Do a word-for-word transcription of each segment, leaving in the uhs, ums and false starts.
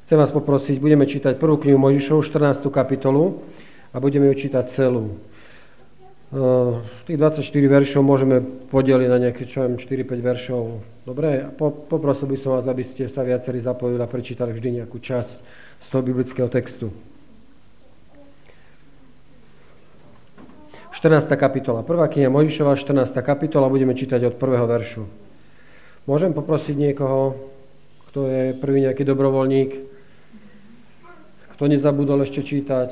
Chcem vás poprosiť, budeme čítať prvú knihu Mojžišovu, štrnástu kapitolu a budeme ju čítať celú. Tých dvadsaťštyri veršov môžeme podeliť na nejaké čo štyri päť veršov. Dobre, poprosil by som vás, aby ste sa viacerí zapojili a prečítali vždy nejakú časť z toho biblického textu. štrnásta kapitola. Prvá kniha Mojžišova, štrnásta kapitola, budeme čítať od prvého veršu. Môžem poprosiť niekoho, kto je prvý nejaký dobrovoľník, kto nezabudol ešte čítať?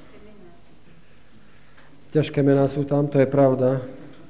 Ťažké mená sú tam, to je pravda.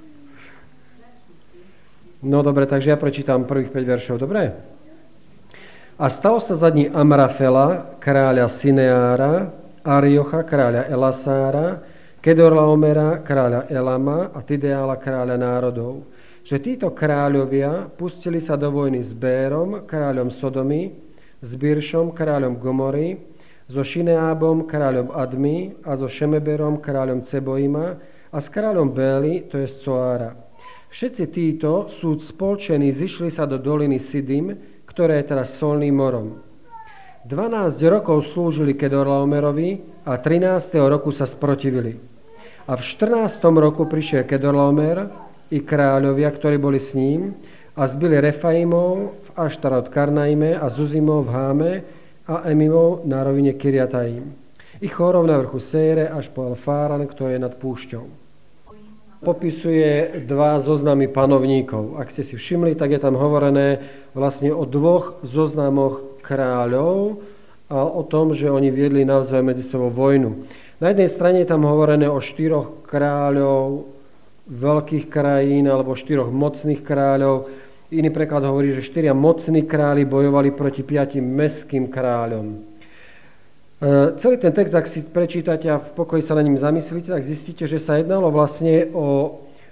No dobre, takže ja prečítam prvých päť veršov, dobre? A stalo sa za dní Amrafela, kráľa Sineára, Ariocha, kráľa Elasára, Kedorlaomera, kráľa Elama a Tideála, kráľa národov, že títo kráľovia pustili sa do vojny s Bérom, kráľom Sodomy, s Biršom, kráľom Gomory, so Šineábom, kráľom Admy a so Šemeberom, kráľom Ceboima a s kráľom Béli, to je z Coára. Všetci títo sú spolčení, zišli sa do doliny Sidim, ktoré je teraz solným morom. dvanásť rokov slúžili Kedorlaomerovi a trinásteho roku sa sprotivili. A v štrnástom roku prišiel Kedorlaomer i kráľovia, ktorí boli s ním, a zbili Refaimov v Aštarot Karnaime a Zuzimov v Háme a Emimov na rovine Kiriataim. Ich chorov na vrchu Sére až po Alfáran, ktorý je nad púšťou. Popisuje dva zoznamy panovníkov. Ak ste si všimli, tak je tam hovorené vlastne o dvoch zoznamoch kráľov a o tom, že oni viedli navzájom medzi sebou vojnu. Na jednej strane je tam hovorené o štyroch kráľov veľkých krajín alebo štyroch mocných kráľov. Iný preklad hovorí, že štyria mocní králi bojovali proti piatim mestským kráľom. E, celý ten text, ak si prečítate a v pokoji sa na ním zamyslíte, tak zistíte, že sa jednalo vlastne o e,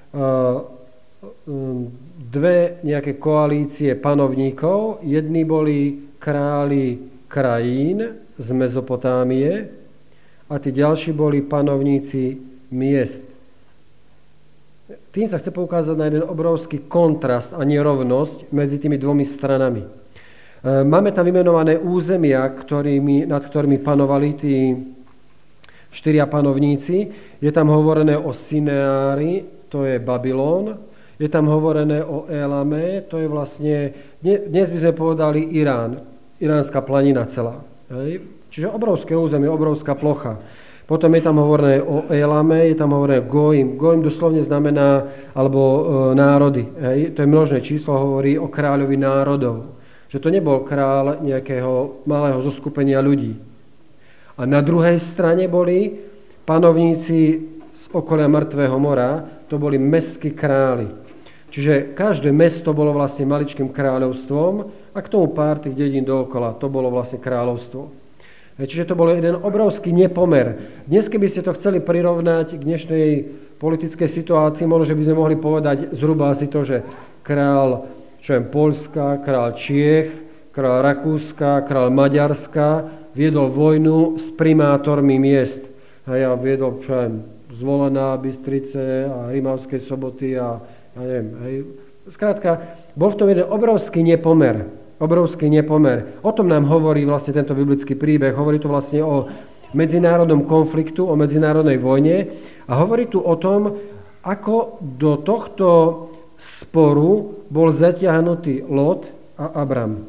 dve nejaké koalície panovníkov. Jedni boli králi krajín z Mezopotámie a tí ďalší boli panovníci miest. Tým sa chce poukázať na jeden obrovský kontrast a nerovnosť medzi tými dvomi stranami. Máme tam vymenované územia, ktorými, nad ktorými panovali tí štyria panovníci. Je tam hovorené o Sineári, to je Babylon. Je tam hovorené o Elame, to je vlastne, dnes by sme povedali Irán, iránska planina celá. Hej? Čiže obrovské územie, obrovská plocha. Potom je tam hovorené o Elame, je tam hovorené Goim. Goim doslovne znamená, alebo e, národy. Hej. To je množné číslo, hovorí o kráľovi národov. Že to nebol kráľ nejakého malého zoskupenia ľudí. A na druhej strane boli panovníci z okolia Mŕtvého mora, to boli mestskí králi. Čiže každé mesto bolo vlastne maličkým kráľovstvom a k tomu pár tých dedín dookola, to bolo vlastne kráľovstvo. Čiže to bol jeden obrovský nepomer. Dnes, keby ste to chceli prirovnať k dnešnej politickej situácii, možno, že by sme mohli povedať zhruba asi to, že král čo je Poľska, král Čiech, král Rakúska, král Maďarska viedol vojnu s primátormi miest. A ja viedol čo je Zvolená, Bystrice a Rimavskej Soboty a ja neviem. Hej. Skrátka, bol v tom jeden obrovský nepomer. Obrovský nepomer. O tom nám hovorí vlastne tento biblický príbeh. Hovorí tu vlastne o medzinárodnom konfliktu, o medzinárodnej vojne a hovorí tu o tom, ako do tohto sporu bol zatiahnutý Lot a Abram.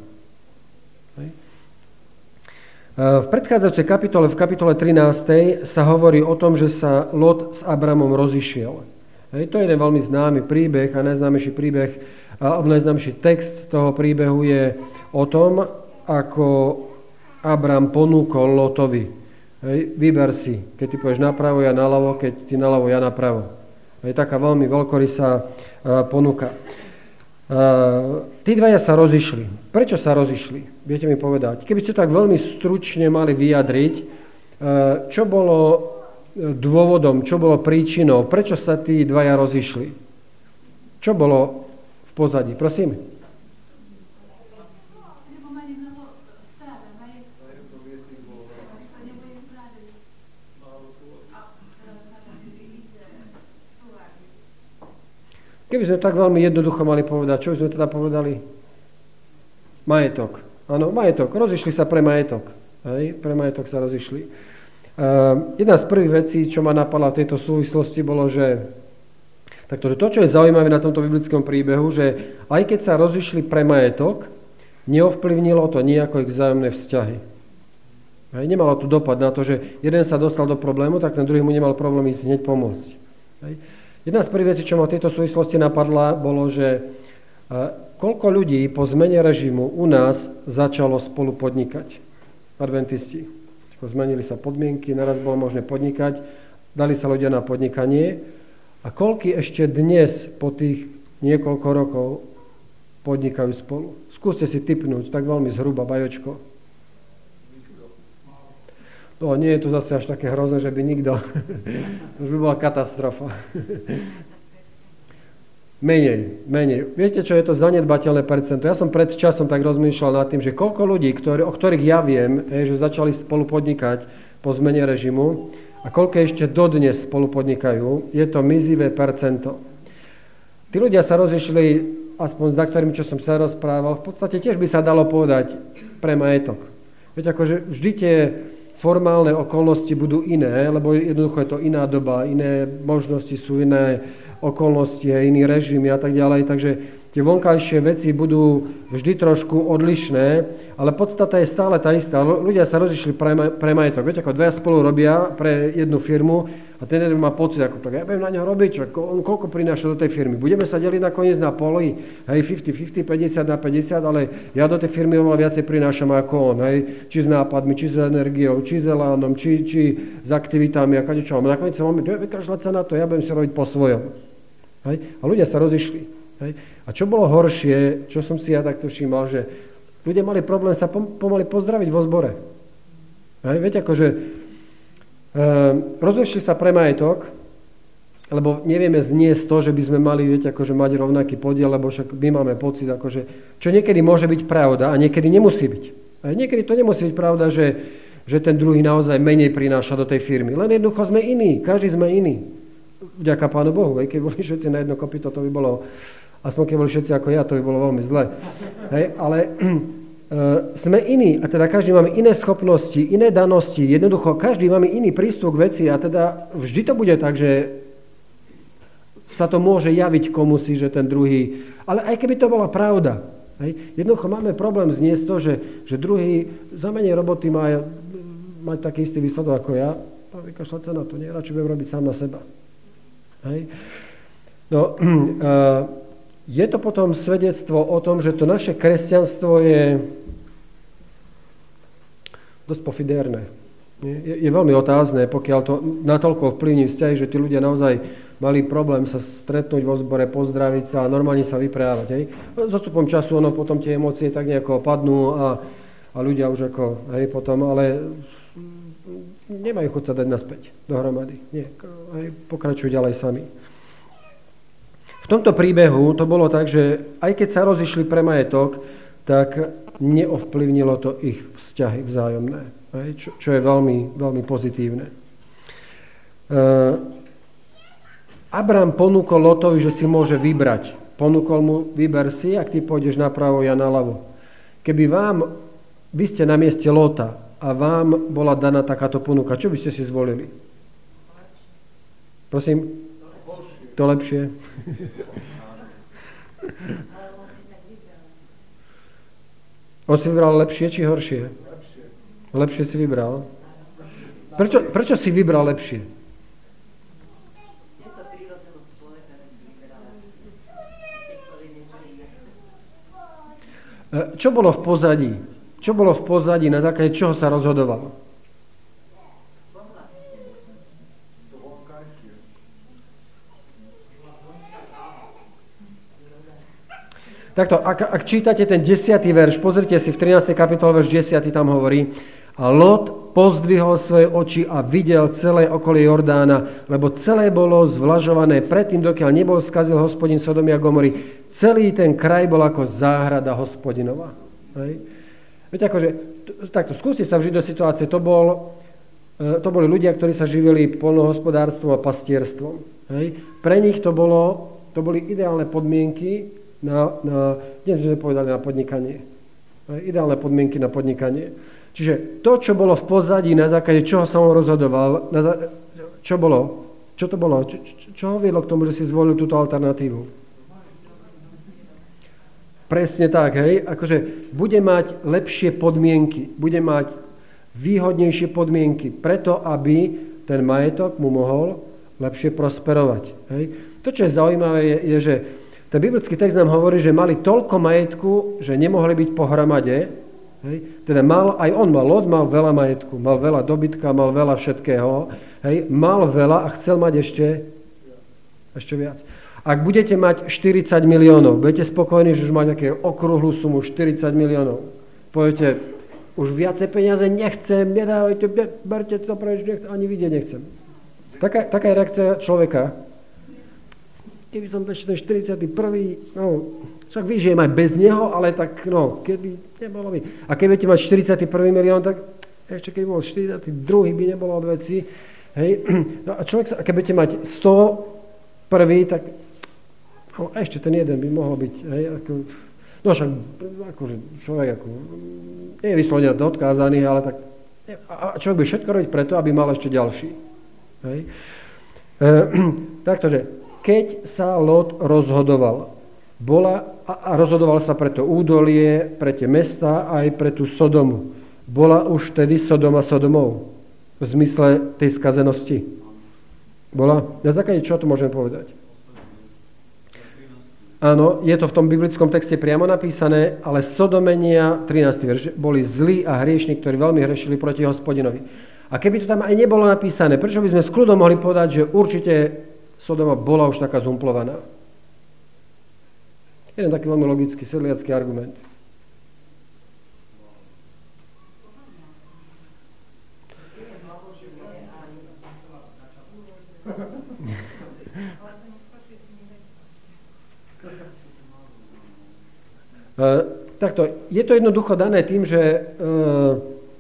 V predchádzajúcej kapitole, v kapitole trinástej sa hovorí o tom, že sa Lot s Abramom rozišiel. To je jeden veľmi známy príbeh a najznámejší príbeh alebo najznámejší text toho príbehu je o tom, ako Abram ponúkol Lotovi. Hej, vyber si, keď ty pôjdeš napravo, ja naľavo, keď ty naľavo, ja napravo. Je taká veľmi veľkorysá ponuka. Tí dvaja sa rozišli. Prečo sa rozišli? Viete mi povedať. Keby ste tak veľmi stručne mali vyjadriť, čo bolo dôvodom, čo bolo príčinou, prečo sa tí dvaja rozišli? Čo bolo v pozadí? Prosím. Keby sme tak veľmi jednoducho mali povedať, čo by sme teda povedali? Majetok. Áno, majetok. Rozišli sa pre majetok. Hej? Pre majetok sa rozišli. Uh, jedna z prvých vecí, čo ma napadla v tejto súvislosti, bolo, že takto, že to, čo je zaujímavé na tomto biblickom príbehu, že aj keď sa rozišli pre majetok, neovplyvnilo to nejako ich vzájomné vzťahy. Hej? Nemalo to dopad na to, že jeden sa dostal do problému, tak ten druhý mu nemal problém ísť hneď pomôcť. Hej? Jedna z prvých vecí, čo ma v tejto súvislosti napadla, bolo, že koľko ľudí po zmene režimu u nás začalo spolu podnikať. Adventisti. Zmenili sa podmienky, naraz bolo možné podnikať, dali sa ľudia na podnikanie a koľky ešte dnes po tých niekoľko rokov podnikajú spolu. Skúste si tipnúť, tak veľmi zhruba, bajočko. No, nie je to zase až také hrozné, že by nikto. Už by bola katastrofa. Menej, menej. Viete, čo je to zanedbateľné percento? Ja som pred časom tak rozmýšľal nad tým, že koľko ľudí, ktorí, o ktorých ja viem, je, že začali spolu podnikať po zmene režimu a koľko ešte dodnes spolu podnikajú, je to mizivé percento. Tí ľudia sa rozišli, aspoň s ktorými, čo som sa rozprával, v podstate tiež by sa dalo povedať pre majetok. Viete, akože vždy tie formálne okolnosti budú iné, lebo jednoducho je to iná doba, iné možnosti sú, iné okolnosti, iný režim a tak ďalej, takže tie vonkajšie veci budú vždy trošku odlišné, ale podstata je stále tá istá. Ľudia sa rozišli pre, pre majetok. Viete, ako dvaja spolu robia pre jednu firmu a ten jeden má pocit, ako tak, ja budem na neho robiť, on koľko prináša do tej firmy. Budeme sa deliť nakoniec na poli, hej, päťdesiat päťdesiat, päťdesiat na päťdesiat, ale ja do tej firmy oveľa viacej prinášam ako on, hej, či s nápadmi, či s energiou, či s elánom, či, či s aktivitami a kadečo. A nakoniec sa máme, vykašľať sa na to, ja budem si robiť po svojom. Hej. A ľudia sa rozišli. Hej. A čo bolo horšie, čo som si ja takto všímal, že ľudia mali problém sa pomaly pozdraviť vo zbore. Hej. Viete, akože e, rozišli sa pre majetok, lebo nevieme zniesť to, že by sme mali, viete, akože mať rovnaký podiel, lebo však my máme pocit, akože, čo niekedy môže byť pravda a niekedy nemusí byť. Hej. Niekedy to nemusí byť pravda, že, že ten druhý naozaj menej prináša do tej firmy. Len jednoducho sme iní, každý sme iný. Vďaka Pánu Bohu, keď boli všetci na jedno kopyto, to by bolo, aspoň keď boli všetci ako ja, to by bolo veľmi zle. Hej, ale e, sme iní a teda každý máme iné schopnosti, iné danosti, jednoducho každý máme iný prístup k veci a teda vždy to bude tak, že sa to môže javiť komusi, že ten druhý, ale aj keby to bola pravda, hej, jednoducho máme problém zniesť to, že, že druhý za menej roboty má mať taký istý výsledok ako ja, a vykašľať sa na to, nie, radšej budem robiť sám na seba. Hej. No, je to potom svedectvo o tom, že to naše kresťanstvo je dosť pofidérne. Je, je veľmi otázne, pokiaľ to natoľko vplyvní vzťahy, že tí ľudia naozaj mali problém sa stretnúť vo zbore, pozdraviť sa a normálne sa vyprávať. Hej. S odstupom času ono potom tie emócie tak nejako padnú a, a ľudia už ako, hej, potom, ale nemajú chuť sa dať naspäť dohromady. Nie, aj pokračujú ďalej sami. V tomto príbehu to bolo tak, že aj keď sa rozišli pre majetok, tak neovplyvnilo to ich vzťahy vzájomné. Čo, čo je veľmi, veľmi pozitívne. Abraham ponúkol Lotovi, že si môže vybrať. Ponúkol mu, vyber si, ak ty pôjdeš napravo, ja naľavo. Keby vám, vy ste na mieste Lota, a vám bola daná takáto ponuka, čo by ste si zvolili? Prosím? To lepšie. On si vybral lepšie či horšie? Lepšie. Lepšie si vybral? Prečo, prečo si vybral lepšie? Čo bolo v pozadí? Čo bolo v pozadí, na základe čoho sa rozhodoval? Takto, ak, ak čítate ten desiatý verš, pozrite si v trinástej kapitole verš desať tam hovorí: a Lot pozdvihol svoje oči a videl celé okolie Jordána, lebo celé bolo zvlažované predtým, dokiaľ nebol skazil Hospodin Sodomy a Gomory. Celý ten kraj bol ako záhrada Hospodinova. Hej. Viete, akože, takto, skúste sa vžiť do situácie, to, bol, to boli ľudia, ktorí sa živili poľnohospodárstvom a pastierstvom. Hej. Pre nich to, bolo, to boli ideálne podmienky na, na, dnes by sme povedali, na podnikanie. Ideálne podmienky na podnikanie. Čiže to, čo bolo v pozadí, na základe čoho sa on rozhodoval, na zá... čo bolo? Čo to bolo? Čo, čo, čo ho viedlo k tomu, že si zvolil túto alternatívu? Presne tak, hej. Akože bude mať lepšie podmienky, bude mať výhodnejšie podmienky, preto aby ten majetok mu mohol lepšie prosperovať. Hej. To, čo je zaujímavé, je, je, že ten biblický text nám hovorí, že mali toľko majetku, že nemohli byť pohromade. Hej. Teda mal, aj on mal, Lot mal veľa majetku, mal veľa dobytka, mal veľa všetkého. Hej. Mal veľa a chcel mať ešte, ešte viac. Ak budete mať štyridsať miliónov, budete spokojní, že už máte nejaké okrúhlu sumu štyridsať miliónov. Poviete, už viacej peniaze nechcem, nedávajte, berte to preč, nechcem, ani vidieť nechcem. Taká, taká je reakcia človeka. Keby som ešte ten štyridsiaty prvý, no, však vyžijem aj bez neho, ale tak, no, keby nebolo by. A keď budete mať štyridsiaty prvý milión, tak ešte keď bol štyridsiaty druhý by nebolo od veci. Hej. No a človek sa, a keď budete mať sto prvý, tak no, ešte ten jeden by mohol byť. Hej, ako, no však, akože človek ako, nie je vyslovene odkázaný, ale tak, a človek by všetko robiť preto, aby mal ešte ďalší. Hej. E, taktože, keď sa Lot rozhodoval, bola, a rozhodoval sa pre to údolie, pre tie mestá, aj pre tú Sodomu. Bola už vtedy Sodoma Sodomou v zmysle tej skazenosti. Bola? Na základe čo to môžeme povedať? Áno, je to v tom biblickom texte priamo napísané, ale Sodomenia, trinásty verš, boli zlí a hriešni, ktorí veľmi hrešili proti Hospodinovi. A keby to tam aj nebolo napísané, prečo by sme s kľudom mohli povedať, že určite Sodoma bola už taká zumplovaná? Jeden taký veľmi logický, sedliacký argument. Uh, takto, je to jednoducho dané tým, že uh,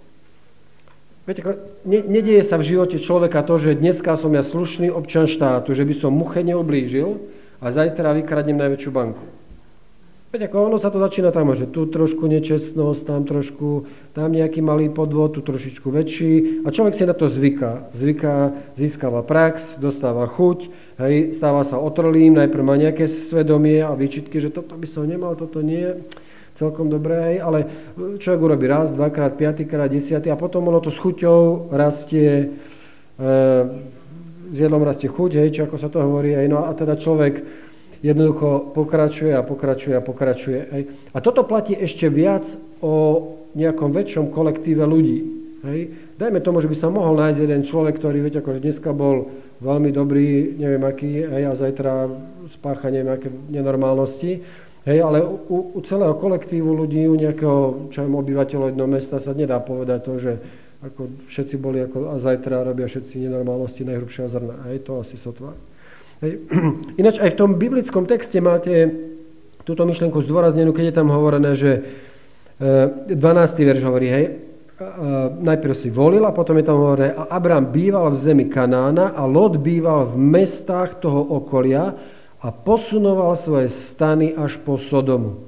viete, ne, nedieje sa v živote človeka to, že dneska som ja slušný občan štátu, že by som muche neublížil a zajtra vykradnem najväčšiu banku. Viete, ako ono sa to začína tam, že tu trošku nečestnosť, tam trošku, tam nejaký malý podvod, tu trošičku väčší a človek si na to zvyká. Zvyká, získava prax, dostáva chuť, hej, stáva sa otrlým, najprv má nejaké svedomie a výčitky, že toto by som nemal, toto nie, celkom dobré, hej, ale človek urobí raz, dvakrát, piatýkrát, desiatý a potom ono to s chuťou rastie, e, s jedlom rastie chuť, hej, či ako sa to hovorí, hej, no a teda človek jednoducho pokračuje a pokračuje a pokračuje. Hej. A toto platí ešte viac o nejakom väčšom kolektíve ľudí. Hej. Dajme tomu, že by sa mohol nájsť jeden človek, ktorý, viete, akože dneska bol veľmi dobrý, neviem aký, hej, a zajtra spácha neviem aké nenormálnosti. Hej, ale u, u celého kolektívu ľudí, u nejakého čo viem, obyvateľov jedného mesta sa nedá povedať to, že ako všetci boli ako, a zajtra robia všetci nenormálnosti najhrubšieho zrna. Hej, to asi sotva. Hej. Ináč aj v tom biblickom texte máte túto myšlienku zdôraznenú, keď je tam hovorené, že dvanásty verš hovorí, hej, najprv si volil a potom je tam hovorené, a Abrám býval v zemi Kanána a Lot býval v mestách toho okolia a posunoval svoje stany až po Sodomu.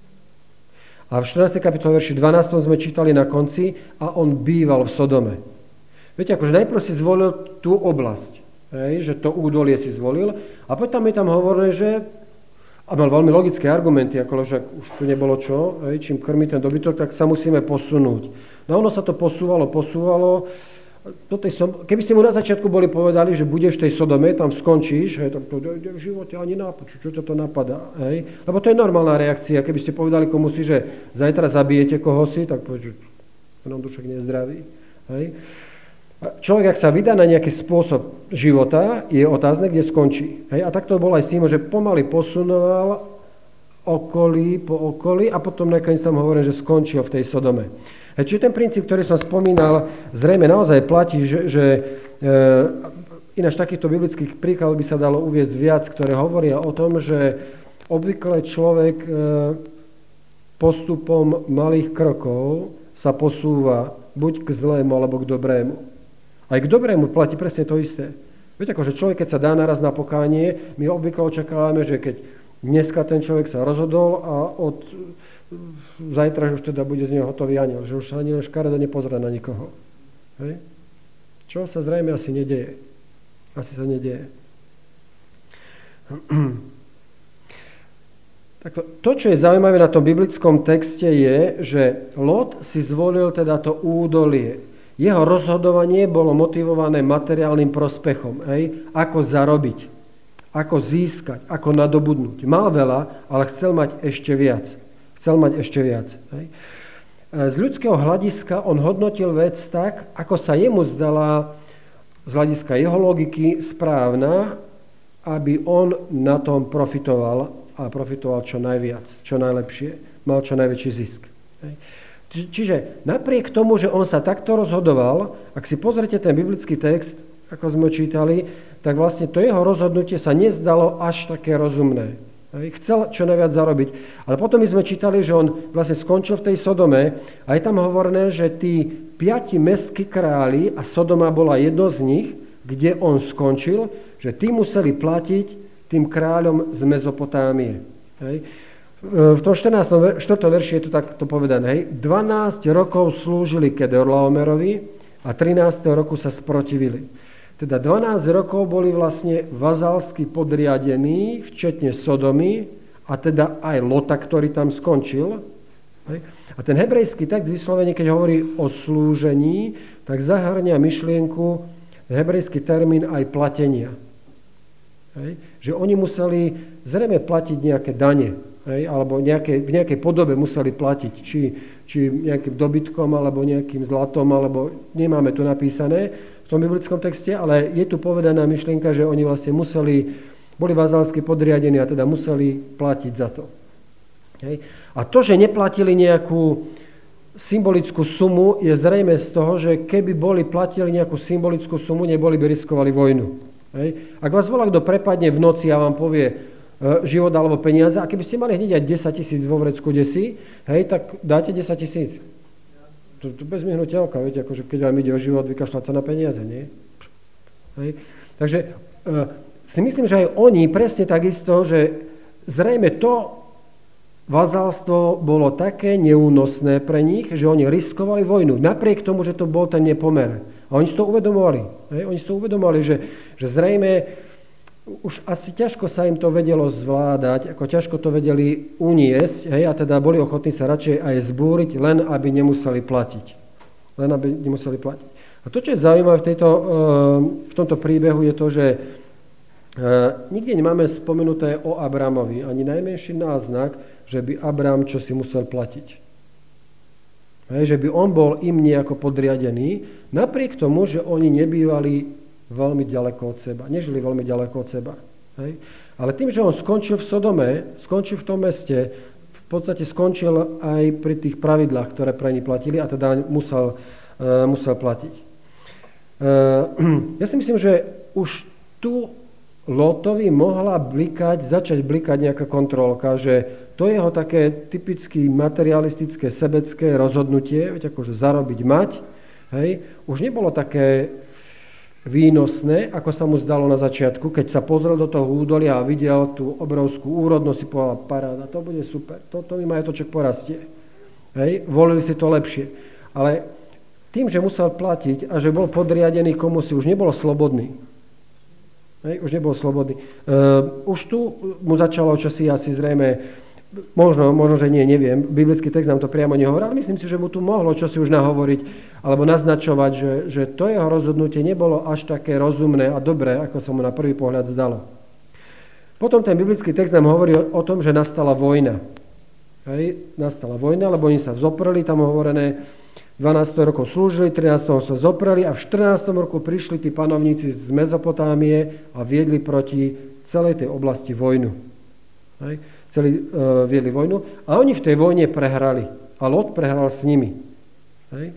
A v štrnástej kapitole verši dvanástom sme čítali na konci a on býval v Sodome. Viete, akože najprv si zvolil tú oblasť. Hej, že to údolie si zvolil a potom je tam hovorené, že a mal veľmi logické argumenty, ako že už tu nebolo čo, hej, čím krmí ten dobytok, tak sa musíme posunúť. No ono sa to posúvalo, posúvalo. Som, keby ste mu na začiatku boli povedali, že budeš v tej Sodome, tam skončíš, hej, tak to v živote ani nápoču, čo ťa to napadá. Hej? Lebo to je normálna reakcia. Keby ste povedali komu si, že zajtra zabijete koho si, tak povedz, že nám dušek nie je zdravý. Hej? Človek, ak sa vydá na nejaký spôsob života, je otázne, kde skončí. Hej? A tak to bol aj s tým, že pomaly posunoval okolí po okolí a potom nakoniec tam hovorím, že skončil v tej Sodome. Hej, čiže ten princíp, ktorý som spomínal, zrejme naozaj platí, že, že e, ináč takýchto biblických príkladov by sa dalo uviesť viac, ktoré hovoria o tom, že obvykle človek e, postupom malých krokov sa posúva buď k zlému, alebo k dobrému. Aj k dobrému platí presne to isté. Viete, akože človek, keď sa dá naraz na pokánie, my obvykle očakávame, že keď dneska ten človek sa rozhodol a od zajtra už teda bude z neho hotový aniel, že už sa ani len škaredo nepozrie na nikoho. Hej? Čo sa zrejme asi nedieje. Asi sa nedieje. Tak to, to, čo je zaujímavé na tom biblickom texte, je, že Lot si zvolil teda to údolie. Jeho rozhodovanie bolo motivované materiálnym prospechom. Hej? Ako zarobiť, ako získať, ako nadobudnúť. Mal veľa, ale chcel mať ešte viac. Chcel mať ešte viac. Hej? Z ľudského hľadiska on hodnotil vec tak, ako sa jemu zdala z hľadiska jeho logiky správna, aby on na tom profitoval a profitoval čo najviac, čo najlepšie, mal čo najväčší zisk. Hej? Čiže napriek tomu, že on sa takto rozhodoval, ak si pozrite ten biblický text, ako sme čítali, tak vlastne to jeho rozhodnutie sa nezdalo až také rozumné. Chcel čo najviac zarobiť. Ale potom my sme čítali, že on vlastne skončil v tej Sodome a je tam hovorené, že tí piati mestskí králi, a Sodoma bola jedno z nich, kde on skončil, že tí museli platiť tým kráľom z Mezopotámie. Hej. V tom štrnástom štvrtom verši je to takto povedané. Hej. dvanásť rokov slúžili Kedorlaomerovi a trinásteho roku sa sprotivili. Teda dvanásť rokov boli vlastne vazalsky podriadení, včetne Sodomy, a teda aj Lota, ktorý tam skončil. Hej. A ten hebrejský text vyslovene, keď hovorí o slúžení, tak zahrňa myšlienku, hebrejský termín aj platenia. Hej. Že oni museli zrejme platiť nejaké dane, hej, alebo nejaké, v nejakej podobe museli platiť, či, či nejakým dobytkom, alebo nejakým zlatom, alebo nemáme tu napísané v tom biblickom texte, ale je tu povedaná myšlienka, že oni vlastne museli, boli vazalsky podriadení a teda museli platiť za to. Hej. A to, že neplatili nejakú symbolickú sumu, je zrejme z toho, že keby boli platili nejakú symbolickú sumu, neboli by riskovali vojnu. Hej. Ak vás volá, kto prepadne v noci a vám povie e, život alebo peniaze, a keby ste mali hneď aj desať tisíc vo vrecku desi, hej, tak dáte desať tisíc. To, to bez myhnutia oka, viete, akože keď vám ide o život, vykašľať sa na peniaze, nie? Hej. Takže e, si myslím, že aj oni presne takisto, že zrejme to vazalstvo bolo také neúnosné pre nich, že oni riskovali vojnu. Napriek tomu, že to bol ten nepomer. A oni si to uvedomovali. Hej? Oni si to uvedomovali, že, že zrejme už asi ťažko sa im to vedelo zvládať, ako ťažko to vedeli uniesť, hej? A teda boli ochotní sa radšej aj zbúriť, len aby nemuseli platiť. Len aby nemuseli platiť. A to, čo je zaujímavé v, tejto, v tomto príbehu, je to, že nikde nemáme spomenuté o Abramovi, ani najmenší náznak, že by Abram čo si musel platiť. Hej, že by on bol im nejako podriadený, napriek tomu, že oni nebývali veľmi ďaleko od seba, nežili veľmi ďaleko od seba. Hej. Ale tým, že on skončil v Sodome, skončil v tom meste, v podstate skončil aj pri tých pravidlách, ktoré pre ní platili, a teda musel, uh, musel platiť. Uh, ja si myslím, že už tu Lotovi mohla blikať, začať blikať nejaká kontrolka, že to jeho také typicky materialistické, sebecké rozhodnutie, veď akože zarobiť, mať, hej, už nebolo také výnosné, ako sa mu zdalo na začiatku, keď sa pozrel do toho údolia a videl tú obrovskú úrodnosť, si povedal, paráda, to bude super, toto mi majetочек porastie. Hej, volili si to lepšie. Ale tým, že musel platiť a že bol podriadený komusi, už nebol slobodný. Hej, už nebol slobodný. Uh, už tu mu začalo čosi asi zrejme, možno, možno, že nie, neviem, biblický text nám to priamo nehovorí, ale myslím si, že mu tu mohlo čosi už nahovoriť alebo naznačovať, že, že to jeho rozhodnutie nebolo až také rozumné a dobré, ako sa mu na prvý pohľad zdalo. Potom ten biblický text nám hovorí o tom, že nastala vojna. Hej, nastala vojna, lebo oni sa vzopreli, tam hovorené, dvanásť rokov slúžili, trinásť sa zopreli a v štrnástom roku prišli tí panovníci z Mezopotámie a viedli proti celej tej oblasti vojnu. Hej. Celý uh, viedli vojnu a oni v tej vojne prehrali. A Lot prehral s nimi. Hej.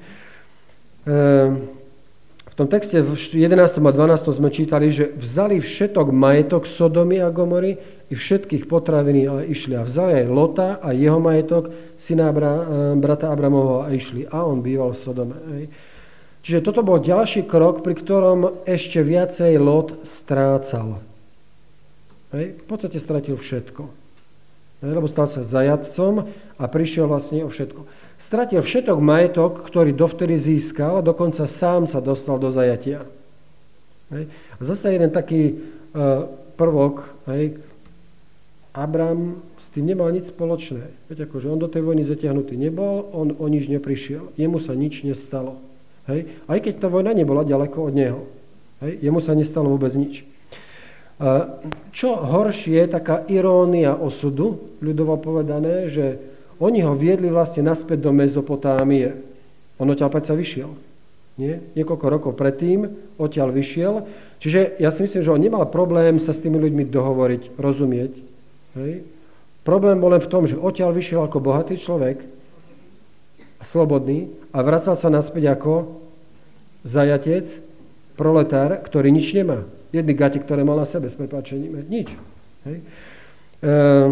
Uh, v tom texte v jedenástom a dvanástom sme čítali, že vzali všetok majetok Sodomy a Gomory i všetkých potraviny, ale išli. A vzali aj Lota a jeho majetok, syna Abra, uh, brata Abramovho, a išli. A on býval v Sodome. Hej. Čiže toto bol ďalší krok, pri ktorom ešte viacej Lot strácal. Hej. V podstate stratil všetko. lebo stal sa zajatcom a prišiel vlastne o všetko. Stratil všetok majetok, ktorý dovtedy získal, a dokonca sám sa dostal do zajatia. Hej. A zase jeden taký uh, prvok, hej, Abram s tým nemal nič spoločné. Veď akože on do tej vojny zatiahnutý nebol, on o nič neprišiel. Jemu sa nič nestalo. Hej. Aj keď tá vojna nebola ďaleko od neho. Hej. Jemu sa nestalo vôbec nič. Čo horšie, taká irónia osudu, ľudovo povedané, že oni ho viedli vlastne naspäť do Mezopotámie. On odtiaľ predsa vyšiel. Nie? Niekoľko rokov predtým odtiaľ vyšiel. Čiže ja si myslím, že on nemal problém sa s tými ľuďmi dohovoriť, rozumieť. Hej. Problém bol len v tom, že odtiaľ vyšiel ako bohatý človek, slobodný, a vracal sa naspäť ako zajatec, proletár, ktorý nič nemá. Jedny gate, ktoré mal na sebe, s prepáčením. Nič. Hej. E,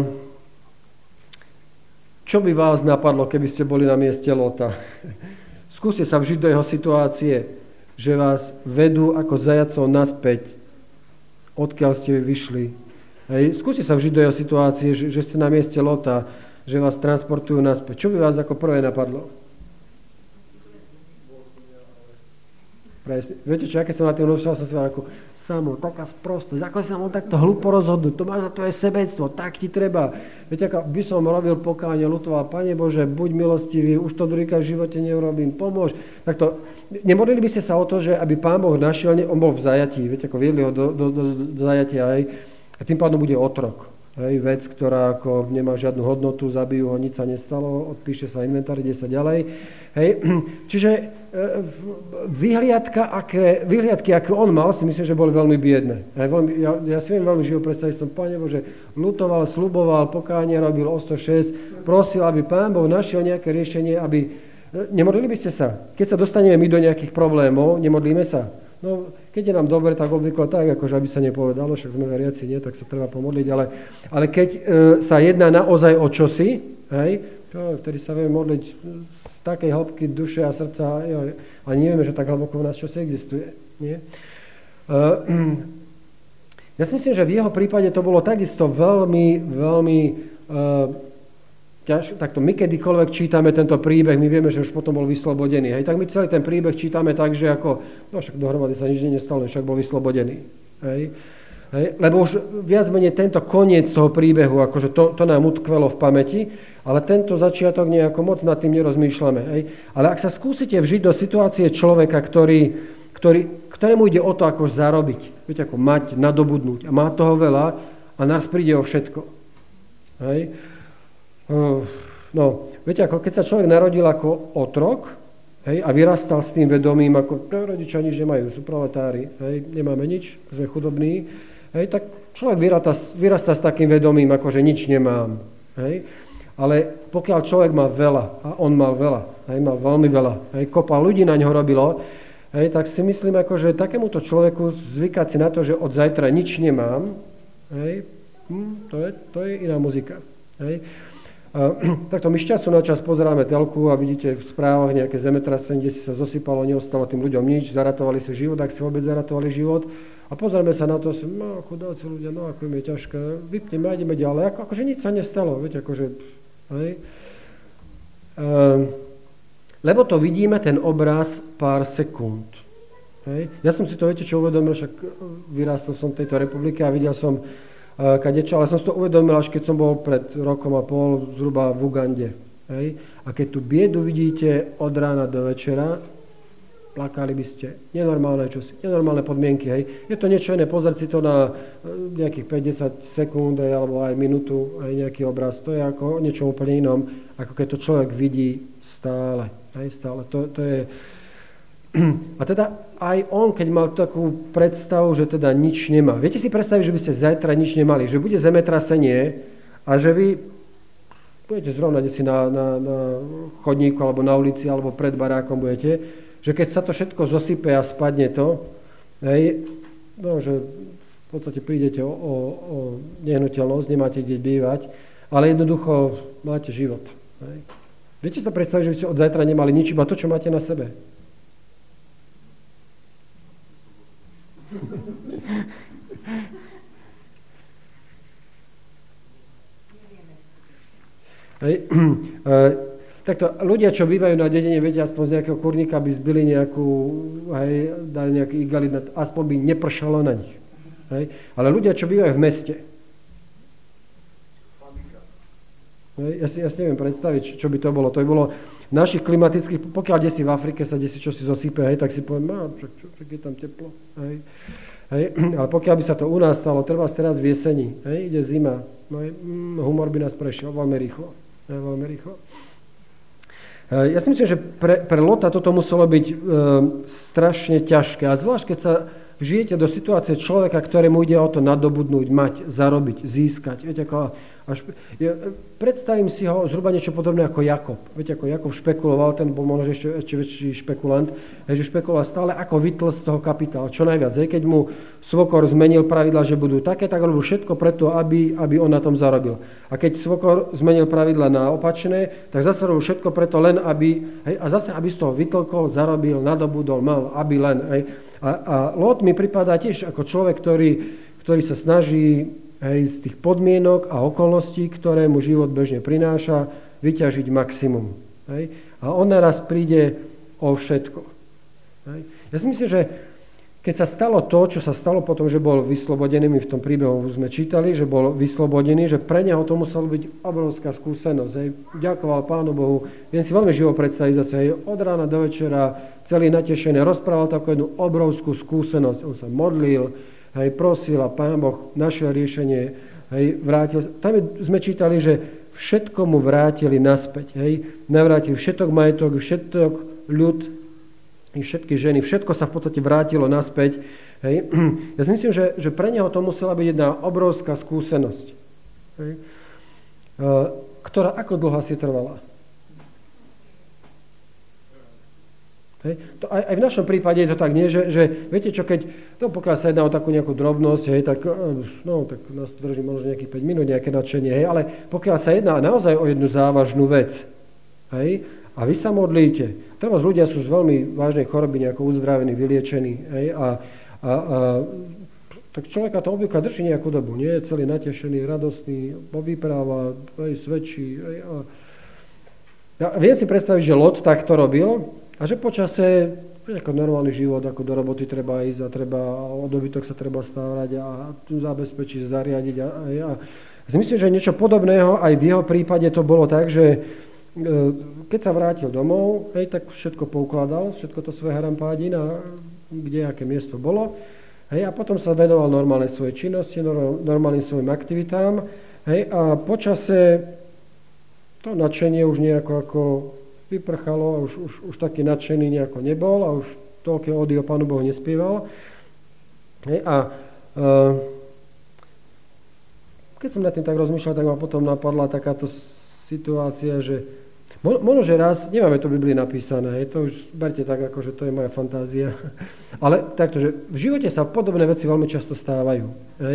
čo by vás napadlo, keby ste boli na mieste Lota? Skúste sa vžiť do jeho situácie, že vás vedú ako zajacov naspäť, odkiaľ ste vyšli. Hej. Skúste sa vžiť do jeho situácie, že, že ste na mieste Lota, že vás transportujú naspäť. Čo by vás ako prvé napadlo? Presne. Viete čo, ja keď som na tým rozšal, som si vám ako samo, taká sprostosť, ako sa mám takto hlupo rozhodnúť, to máš za tvoje sebectvo, tak ti treba. Viete, ako by som robil pokánie, ľutoval, Pane Bože, buď milostivý, už to druhýkrát v živote neurobím, pomôž. Takto, nemodlili by ste sa o to, že aby Pán Boh našiel, on bol v zajatí, viete, ako viedli ho do, do, do, do zajatia, hej, a tým pádom bude otrok. Hej, vec, ktorá ako nemá žiadnu hodnotu, zabijú ho, nič sa nestalo, odpíše sa inventár, ide sa ďalej. Hej, čiže vyhliadka, aké, vyhliadky, aké on mal, si myslím, že boli veľmi biedne. Hej, veľmi, ja, ja si viem veľmi živo predstaviť, som, Pane Bože, ľutoval, sluboval, pokánie robil o sto šesť, prosil, aby Pán Boh našiel nejaké riešenie, aby... Nemodlili by ste sa? Keď sa dostaneme my do nejakých problémov, nemodlíme sa? No, keď je nám dobre, tak obvykle tak, akože aby sa nepovedalo, však sme veriaci, nie, tak sa treba pomodliť, ale, ale keď e, sa jedná naozaj o čosi, hej, to, vtedy sa vieme modliť z takej hĺbky duše a srdca, jo, a nevieme, že tak hlboko v nás čosi existuje. Nie? E, ja si myslím, že v jeho prípade to bolo takisto veľmi, veľmi e, ťaž, takto my kedykoľvek čítame tento príbeh, my vieme, že už potom bol vyslobodený. Hej, tak my celý ten príbeh čítame tak, že ako, no však dohromady sa nič nestalo, však bol vyslobodený. Hej. Hej, lebo už viac menej tento koniec toho príbehu, akože to, to nám utkvelo v pamäti, ale tento začiatok nejako moc nad tým nerozmýšľame. Hej. Ale ak sa skúsite vžiť do situácie človeka, ktorý, ktorý, ktorému ide o to, ako zarobiť, viete, ako mať, nadobudnúť, a má toho veľa a nás príde o všetko. Hej. No, viete, ako keď sa človek narodil ako otrok, hej, a vyrastal s tým vedomím, ako no, rodičia nič nemajú, sú proletári, hej, nemáme nič, sme chudobní, hej, tak človek vyrastá, vyrastá s takým vedomím, ako že nič nemám. Hej. Ale pokiaľ človek má veľa, a on mal veľa, hej, mal veľmi veľa, hej, kopa ľudí na ňo robilo, hej, tak si myslím, ako, že takémuto človeku zvykať si na to, že od zajtra nič nemám, hej, hm, to, je, to je iná muzika. Hej. Takto my z času na čas pozeráme telku a vidíte v správach nejaké zemetrasenie, kde si sa zosypalo, neostalo tým ľuďom nič, zaratovali si život, ak si vôbec zaratovali život. A pozrieme sa na to, si, no chudáci ľudia, no ako im je ťažké, vypneme a ideme ďalej, ako, akože nič sa nestalo, viete, akože, hej. Ehm, lebo to vidíme, ten obraz pár sekúnd. Hej. Ja som si to, viete, čo uvedomil, však vyrástol som v tejto republike a videl som kadečo, ale som si to uvedomil, až keď som bol pred rokom a pol zhruba v Ugande. Hej. A keď tú biedu vidíte od rána do večera, plakali by ste. Nenormálne čosi, nenormálne podmienky. Hej. Je to niečo iné, pozrieť si to na nejakých päťdesiat sekúnd alebo aj minútu, aj nejaký obraz. To je ako o niečom úplne inom, ako keď to človek vidí stále. Hej, stále. To, to je... A teda aj on, keď mal takú predstavu, že teda nič nemá. Viete si predstaviť, že by ste zajtra nič nemali, že bude zemetrasenie a že vy budete zrovna si na, na, na chodníku alebo na ulici alebo pred barákom budete, že keď sa to všetko zosype a spadne to, hej, no, že v podstate prídete o, o, o nehnuteľnosť, nemáte kde bývať, ale jednoducho máte život. Hej. Viete si to predstaviť, že by ste od zajtra nemali nič, iba to, čo máte na sebe. Hej. Takto, ľudia, čo bývajú na dedine, viete, aspoň z nejakého kurníka by zbili nejakú, hej, dali nejaký igalit, aspoň by nepršalo na nich. Hej. Ale ľudia, čo bývajú v meste, hej, ja, si, ja si neviem predstaviť, čo by to bolo. To by bolo v našich klimatických, pokiaľ desi v Afrike sa desi čo si zosype, hej, tak si poviem, no, čo, čo, čo je tam teplo. Hej. Hej. Ale pokiaľ by sa to u nás stalo, trvá teraz v jeseni, hej, ide zima, no, hej, humor by nás prešiel veľmi rýchlo. Hej, veľmi rýchlo. Ja si myslím, že pre, pre Lota toto muselo byť e, strašne ťažké. A zvlášť, keď sa žijete do situácie človeka, ktorému ide o to nadobudnúť, mať, zarobiť, získať. Viete, ako, až, ja, predstavím si ho zhruba niečo podobné ako Jakob. Viete, ako Jakob špekuloval, ten bol možno ešte, ešte väčší špekulant, že špekuloval stále ako vytl z toho kapitálu. Čo najviac. Hej, keď mu svokor zmenil pravidla, že budú také, tak robil všetko preto, aby, aby on na tom zarobil. A keď svokor zmenil pravidla na opačné, tak zase robil všetko preto len, aby, hej, a zase aby z toho vytlkol, zarobil, nadobudol, mal, aby len. Hej. A, a Lot mi pripadá tiež ako človek, ktorý, ktorý sa snaží, hej, z tých podmienok a okolností, ktoré mu život bežne prináša, vyťažiť maximum. Hej. A on naraz príde o všetko. Hej. Ja si myslím, že keď sa stalo to, čo sa stalo potom, že bol vyslobodený, my v tom príbehu sme čítali, že bol vyslobodený, že pre neho to musela byť obrovská skúsenosť. Hej. Ďakoval Pánu Bohu. Viem si veľmi živo predstaviť zase, hej, od rána do večera, celý natešený, rozprával takú jednu obrovskú skúsenosť. On sa modlil, hej, prosil a Pán Boh našiel riešenie, hej, vrátil. Tam sme čítali, že všetko mu vrátili naspäť. Hej. Navrátili všetok majetok, všetok ľud, i všetky ženy, všetko sa v podstate vrátilo naspäť. Hej. Ja si myslím, že, že pre neho to musela byť jedna obrovská skúsenosť, hej, ktorá ako dlho si trvala. Hej. To aj, aj v našom prípade je to tak, nie, že, že viete čo, keď to pokiaľ sa jedná o takú nejakú drobnosť, hej, tak, no, tak nás to drží možno nejakých päť minút, nejaké nadšenie, hej, ale pokiaľ sa jedná naozaj o jednu závažnú vec, hej, a vy sa modlíte. Teraz ľudia sú z veľmi vážnej choroby nejako uzdravení, vyliečení. Hej, a, a, a tak človeka to obvykle drží nejakú dobu. Nie je celý natešený, radostný, povypráva, hej, svedčí. Hej, a ja viem si predstaviť, že Lot tak to robil a že počase ako normálny život, ako do roboty treba ísť a treba, o dobytok sa treba starať a zabezpečiť, zariadiť. A, a, a myslím, že niečo podobného aj v jeho prípade to bolo tak, že keď sa vrátil domov, hej, tak všetko poukladal, všetko to svoje harampádi, na kde aké miesto bolo. Hej, a potom sa venoval normálnej svojej činnosti, normálnym svojim aktivitám. Hej, a počase to nadšenie už nejako ako vyprchalo a už, už, už taký nadšený nejako nebol a už toľké ódy o Pánu Bohu nespieval. Hej, a e, keď som nad tým tak rozmýšľal, tak ma potom napadla takáto situácia, že možno, že raz, nemáme to v Biblii napísané, to už berte tak, ako že to je moja fantázia, ale takto, že v živote sa podobné veci veľmi často stávajú. Hej.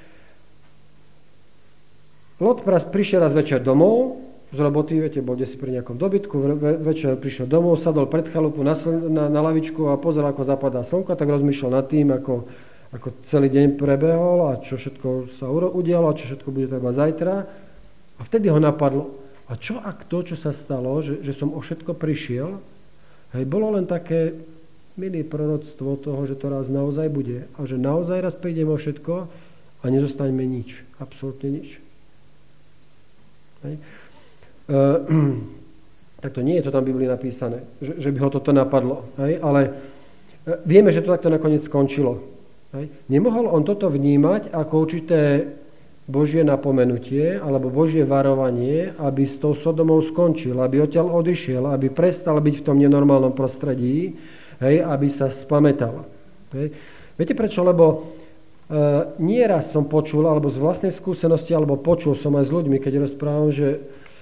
Lot prišiel raz večer domov z roboty, viete, bol desi pri nejakom dobytku, večer prišiel domov, sadol pred chalupu na, na, na lavičku a pozeral, ako zapadá slnko, tak rozmýšľal nad tým, ako, ako celý deň prebehol a čo všetko sa udialo a čo všetko bude treba zajtra. A vtedy ho napadlo, a čo ak to, čo sa stalo, že, že som o všetko prišiel, hej, bolo len také mini proroctvo toho, že to raz naozaj bude a že naozaj raz prídeme o všetko a nezostaňme nič, absolútne nič. Hej. E, tak to nie je to tam v Biblii napísané, že, že by ho toto napadlo, hej, ale vieme, že to takto nakoniec skončilo. Hej. Nemohol on toto vnímať ako určité Božie napomenutie alebo Božie varovanie, aby s tou Sodomou skončil, aby odtiaľ odišiel, aby prestal byť v tom nenormálnom prostredí, hej, aby sa spamätal. Hej. Viete prečo? Lebo e, nieraz som počul, alebo z vlastnej skúsenosti, alebo počul som aj s ľuďmi, keď rozprávam, že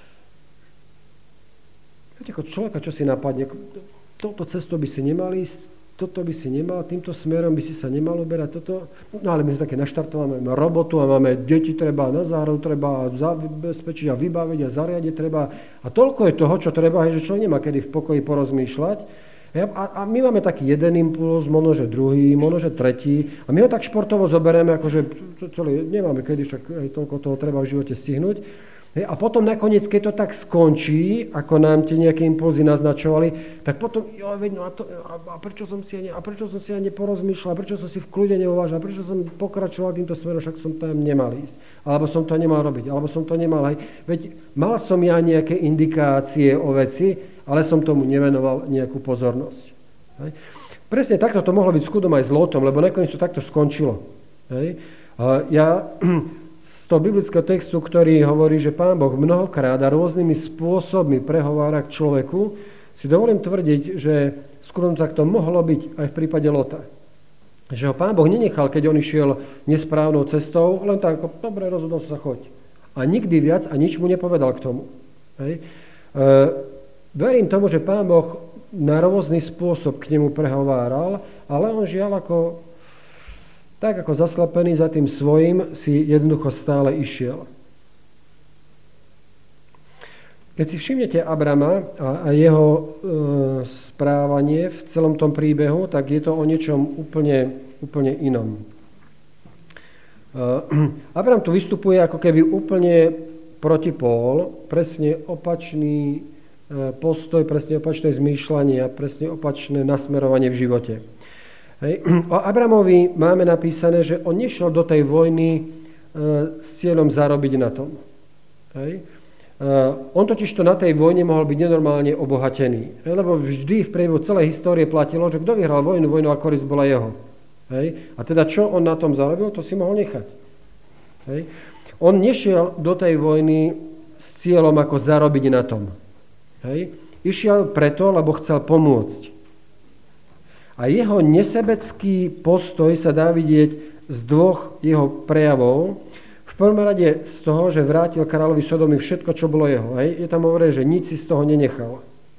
viete, ako človeka, čo si napadne, touto cestou by si nemal ísť, toto by si nemal, týmto smerom by si sa nemal uberať, toto, no ale my sme také naštartované, máme robotu a máme deti treba, na zároveň treba zabezpečiť a vybaviť a zariadiť treba a toľko je toho, čo treba, že človek nemá kedy v pokoji porozmýšľať. A, a my máme taký jeden impuls, možno že druhý, možno že tretí a my ho tak športovo zoberieme, akože celé, nemáme kedy, však aj toľko toho treba v živote stihnúť. Hej, a potom nakoniec, keď to tak skončí, ako nám tie nejaké impulzy naznačovali, tak potom, jo, veď, no a, to, a, prečo som si ja ne, a prečo som si ja neporozmýšľal, prečo som si v kľude neuvážal, prečo som pokračoval týmto smerom, však som tam nemal ísť, alebo som to nemal robiť, alebo som to nemal, hej. Veď mal som ja nejaké indikácie o veci, ale som tomu nevenoval nejakú pozornosť. Hej. Presne takto to mohlo byť s chudom aj s Lótom, lebo nakoniec to takto skončilo. Hej. A ja z toho biblického textu, ktorý hovorí, že Pán Boh mnohokrát a rôznymi spôsobmi prehovára k človeku, si dovolím tvrdiť, že skôr takto mohlo byť aj v prípade Lota. Že ho Pán Boh nenechal, keď on išiel nesprávnou cestou, len tak, ako, dobre, rozhodol sa, choď. A nikdy viac a nič mu nepovedal k tomu. Hej. E, verím tomu, že Pán Boh na rôzny spôsob k nemu prehováral, ale on žiaľ ako tak ako zaslepený za tým svojím, si jednoducho stále išiel. Keď si všimnete Abrama a, a jeho e, správanie v celom tom príbehu, tak je to o niečom úplne, úplne inom. E, Abram tu vystupuje ako keby úplne protipól, presne opačný e, postoj, presne opačné zmýšľanie a presne opačné nasmerovanie v živote. Hej. O Abramovi máme napísané, že on nešiel do tej vojny e, s cieľom zarobiť na tom. Hej. E, on totiž to na tej vojne mohol byť nenormálne obohatený. Hej, lebo vždy v priebehu celej histórie platilo, že kto vyhral vojnu, vojnu a korist bola jeho. Hej. A teda čo on na tom zarobil, to si mohol nechať. Hej. On nešiel do tej vojny s cieľom ako zarobiť na tom. Hej. Išiel preto, lebo chcel pomôcť. A jeho nesebecký postoj sa dá vidieť z dvoch jeho prejavov. V prvom rade z toho, že vrátil kráľovi Sodomy všetko, čo bolo jeho. Hej. Je tam hovorí, že nič si z toho nenechal.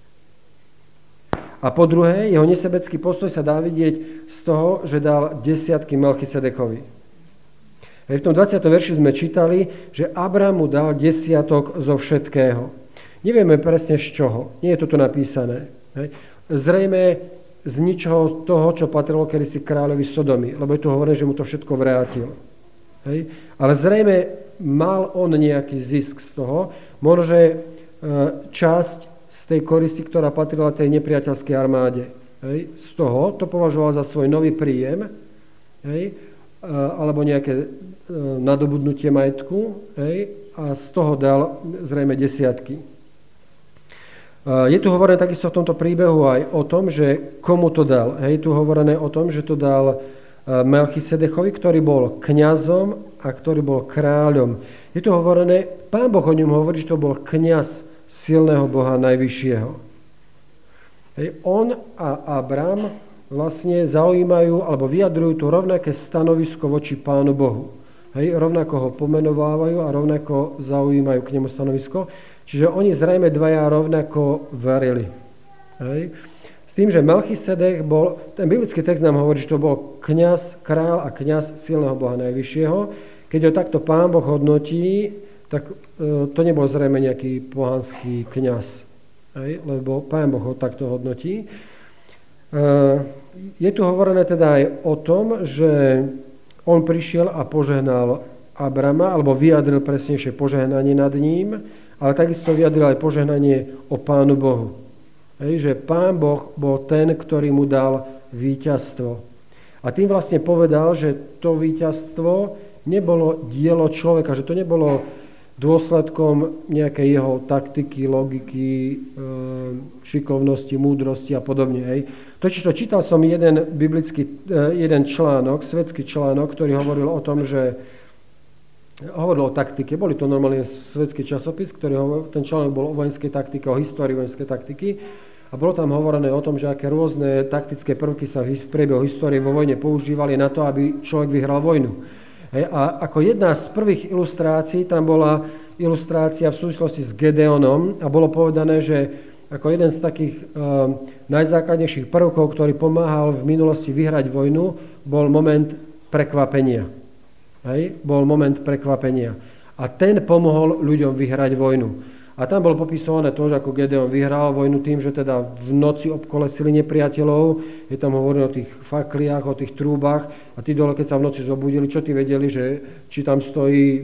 A po druhé, jeho nesebecký postoj sa dá vidieť z toho, že dal desiatky Melchisedekovi. Hej. V tom dvadsiatom verši sme čítali, že Abram mu dal desiatok zo všetkého. Nevieme presne z čoho. Nie je to tu napísané. Hej. Zrejme z ničoho toho, čo patrilo kedysi kráľovi Sodomy, lebo je tu hovorené, že mu to všetko vrátil. Hej. Ale zrejme mal on nejaký zisk z toho, možno časť z tej koristi, ktorá patrila tej nepriateľskej armáde. Hej. Z toho to považoval za svoj nový príjem, hej, alebo nejaké nadobudnutie majetku, hej, a z toho dal zrejme desiatky. Je tu hovorené takisto v tomto príbehu aj o tom, že komu to dal. Hej, tu hovorené o tom, že to dal Melchisedechovi, ktorý bol kňazom a ktorý bol kráľom. Je tu hovorené, Pán Boh o ňom hovorí, že to bol kňaz silného Boha najvyššieho. Hej, on a Abram vlastne zaujímajú alebo vyjadrujú tu rovnaké stanovisko voči Pánu Bohu. Hej, rovnako ho pomenovávajú a rovnako zaujímajú k nemu stanovisko. Čiže oni zrejme dvaja rovnako verili. Hej. S tým, že Melchisedech bol, ten biblický text nám hovorí, že to bol kňaz, kráľ a kňaz silného Boha najvyššieho. Keď ho takto Pán Boh hodnotí, tak e, to nebol zrejme nejaký pohanský kňaz. Hej, lebo Pán Boh ho takto hodnotí. E, je tu hovorené teda aj o tom, že on prišiel a požehnal Abrama, alebo vyjadril presnejšie požehnanie nad ním, ale takisto vyjadril aj požehnanie o Pánu Bohu. Hej, že Pán Boh bol ten, ktorý mu dal víťazstvo. A tým vlastne povedal, že to víťazstvo nebolo dielo človeka, že to nebolo dôsledkom nejakej jeho taktiky, logiky, šikovnosti, múdrosti a podobne. Hej. Totiž to čítal som jeden biblický, jeden článok, svetský článok, ktorý hovoril o tom, že hovoril o taktike. Boli to normálne svetský časopis, ktorý hovoril, ten článok bol o vojenskej taktike, o histórii vojenskej taktiky. A bolo tam hovorené o tom, že aké rôzne taktické prvky sa v priebehu histórie vo vojne používali na to, aby človek vyhral vojnu. Hej, a ako jedna z prvých ilustrácií, tam bola ilustrácia v súvislosti s Gedeonom a bolo povedané, že ako jeden z takých um, najzákladnejších prvkov, ktorý pomáhal v minulosti vyhrať vojnu, bol moment prekvapenia. Hej, bol moment prekvapenia. A ten pomohol ľuďom vyhrať vojnu. A tam bolo popisované to, že ako Gedeon vyhral vojnu tým, že teda v noci obkolesili nepriateľov, je tam hovorené o tých fakliach, o tých trúbach a tí dole, keď sa v noci zobudili, čo tí vedeli, že či tam stojí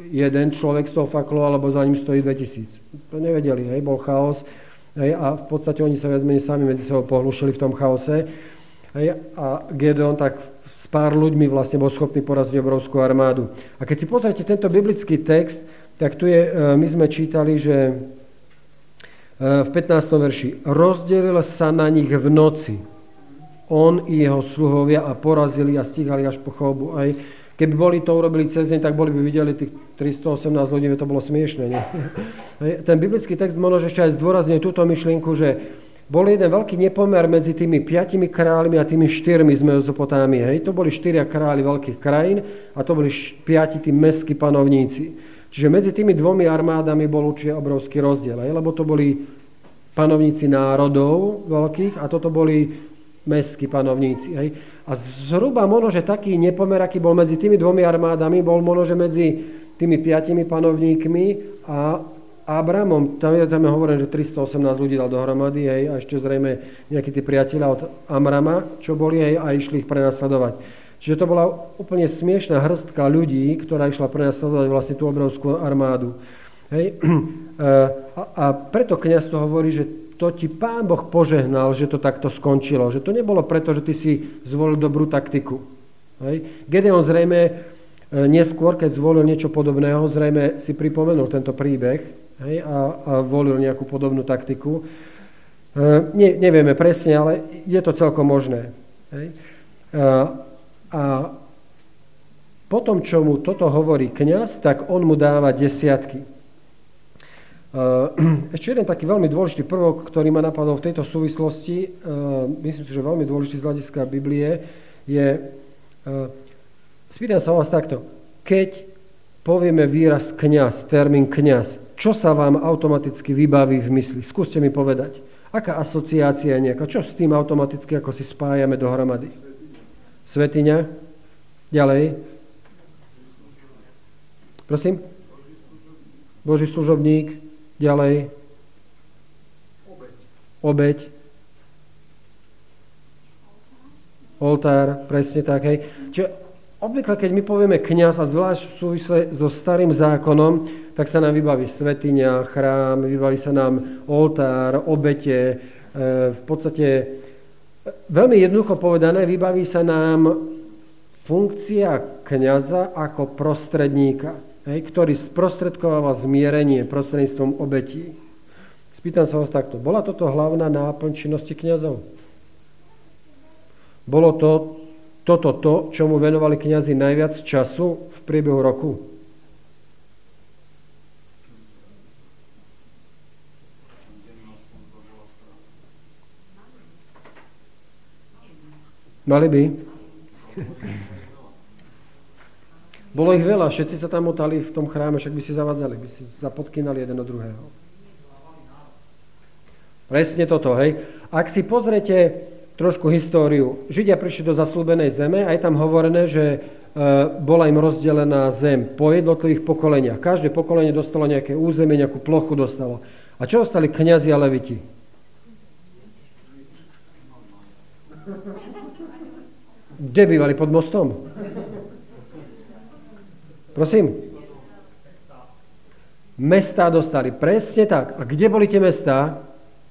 jeden človek s tou faklou, alebo za ním stojí dvetisíc. To nevedeli, hej, bol chaos. Hej, a v podstate oni sa viac menej sami medzi sebou pohlušili v tom chaose. Hej, a Gedeon tak s pár ľuďmi vlastne bol schopný poraziť obrovskú armádu. A keď si pozriete tento biblický text, tak tu je, my sme čítali, že v pätnástom verši rozdelil sa na nich v noci on i jeho sluhovia a porazili a stíhali až po chobu. Aj keby boli to urobili cez deň, tak boli by videli tých tristoosemnásť ľudí, to bolo smiešné. Nie? Ten biblický text možno ešte aj zdôrazňuje túto myšlienku, že bol jeden veľký nepomer medzi tými piatimi kráľmi a tými štyrmi z Mezopotámie. Hej? To boli štyria králi veľkých krajín a to boli piati tí mestskí panovníci. Čiže medzi tými dvomi armádami bol určite obrovský rozdiel, hej? Lebo to boli panovníci národov veľkých a toto boli mestskí panovníci. Hej. A zhruba možno, že taký nepomer, aký bol medzi tými dvomi armádami, bol možno, že medzi tými piatimi panovníkmi a Abramom. Tam je, tam je hovorené, že tristoosemnásť ľudí dal dohromady, hej, a ešte zrejme nejakí tí priatelia od Amrama, čo boli, hej, a išli ich prenasledovať. Čiže to bola úplne smiešná hrstka ľudí, ktorá išla prenasledovať vlastne tú obrovskú armádu. Hej. A, a preto kňaz to hovorí, že to ti Pán Boh požehnal, že to takto skončilo. Že to nebolo preto, že ty si zvolil dobrú taktiku. Hej. Gedeon zrejme neskôr, keď zvolil niečo podobného, zrejme si pripomenul tento príbeh, hej, a, a volil nejakú podobnú taktiku. E, ne, nevieme presne, ale je to celkom možné. Hej. A, a potom, čo mu toto hovorí kňaz, tak on mu dáva desiatky. Ešte jeden taký veľmi dôležitý prvok, ktorý ma napadol v tejto súvislosti, myslím si, že veľmi dôležitý z hľadiska Biblie, je, spýtam sa vás takto, keď povieme výraz kňaz, termín kňaz, čo sa vám automaticky vybaví v mysli? Skúste mi povedať. Aká asociácia je nejaká? Čo s tým automaticky, ako si spájame dohromady? Svetiňa? Ďalej? Prosím? Boží služobník? Ďalej. Obeť. Obeť. Oltár, presne tak. Hej. Čiže obvykle, keď my povieme kňaz a zvlášť v súvisle so starým zákonom, tak sa nám vybaví svetiňa, chrám, vybaví sa nám oltár, obete. V podstate veľmi jednoducho povedané, vybaví sa nám funkcia kňaza ako prostredníka, hej, ktorý sprostredkováva zmierenie prostredníctvom obetí. Spýtam sa vás takto. Bola toto hlavná náplň činnosti kňazov? Bolo to toto to, čomu venovali kňazi najviac času v priebehu roku? Mali by? Bolo ich veľa, všetci sa tam motali v tom chráme, však by si zavadzali, by si zapodkynali jeden od druhého. Presne toto, hej. Ak si pozrete trošku históriu, Židia prišli do zasľúbenej zeme a je tam hovorené, že e, bola im rozdelená zem po jednotlivých pokoleniach. Každé pokolenie dostalo nejaké územie, nejakú plochu dostalo. A čo ostali kňazi a leviti? Kde bývali? Pod mostom? Prosím? Mestá dostali. Presne tak. A kde boli tie mestá?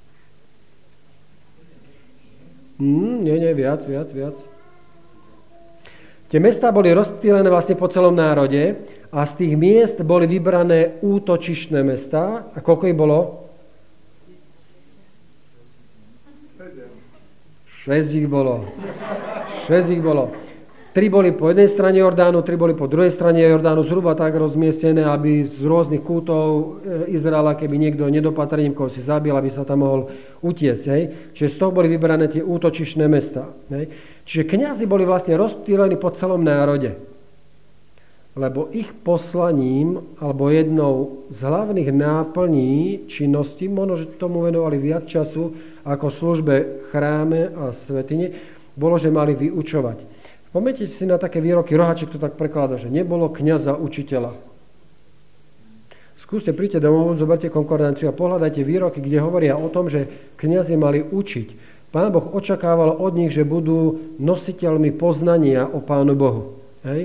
Hmm, nie, nie, viac, viac, viac. Tie mestá boli rozptýlené vlastne po celom národe a z tých miest boli vybrané útočištné mestá. A koľko ich bolo? Šesť ich bolo. Šesť ich bolo. Tri boli po jednej strane Jordánu, tri boli po druhej strane Jordánu, zhruba tak rozmiestnené, aby z rôznych kútov Izraela, keby niekto nedopatrením koho si zabil, aby sa tam mohol utiecť. Hej. Čiže z toho boli vybrané tie útočišné mestá. Hej. Čiže kňazi boli vlastne rozptýlení po celom národe. Lebo ich poslaním, alebo jednou z hlavných náplní činnosti, možno, že tomu venovali viac času ako službe chráme a svätyne, bolo, že mali vyučovať. Pamätajte si na také výroky, Rohaček to tak prekladá, že nebolo kňaza učiteľa. Skúste, príďte domov, zoberte konkordanciu a pohľadajte výroky, kde hovoria o tom, že kňazi mali učiť. Pán Boh očakával od nich, že budú nositeľmi poznania o Pánu Bohu. Hej?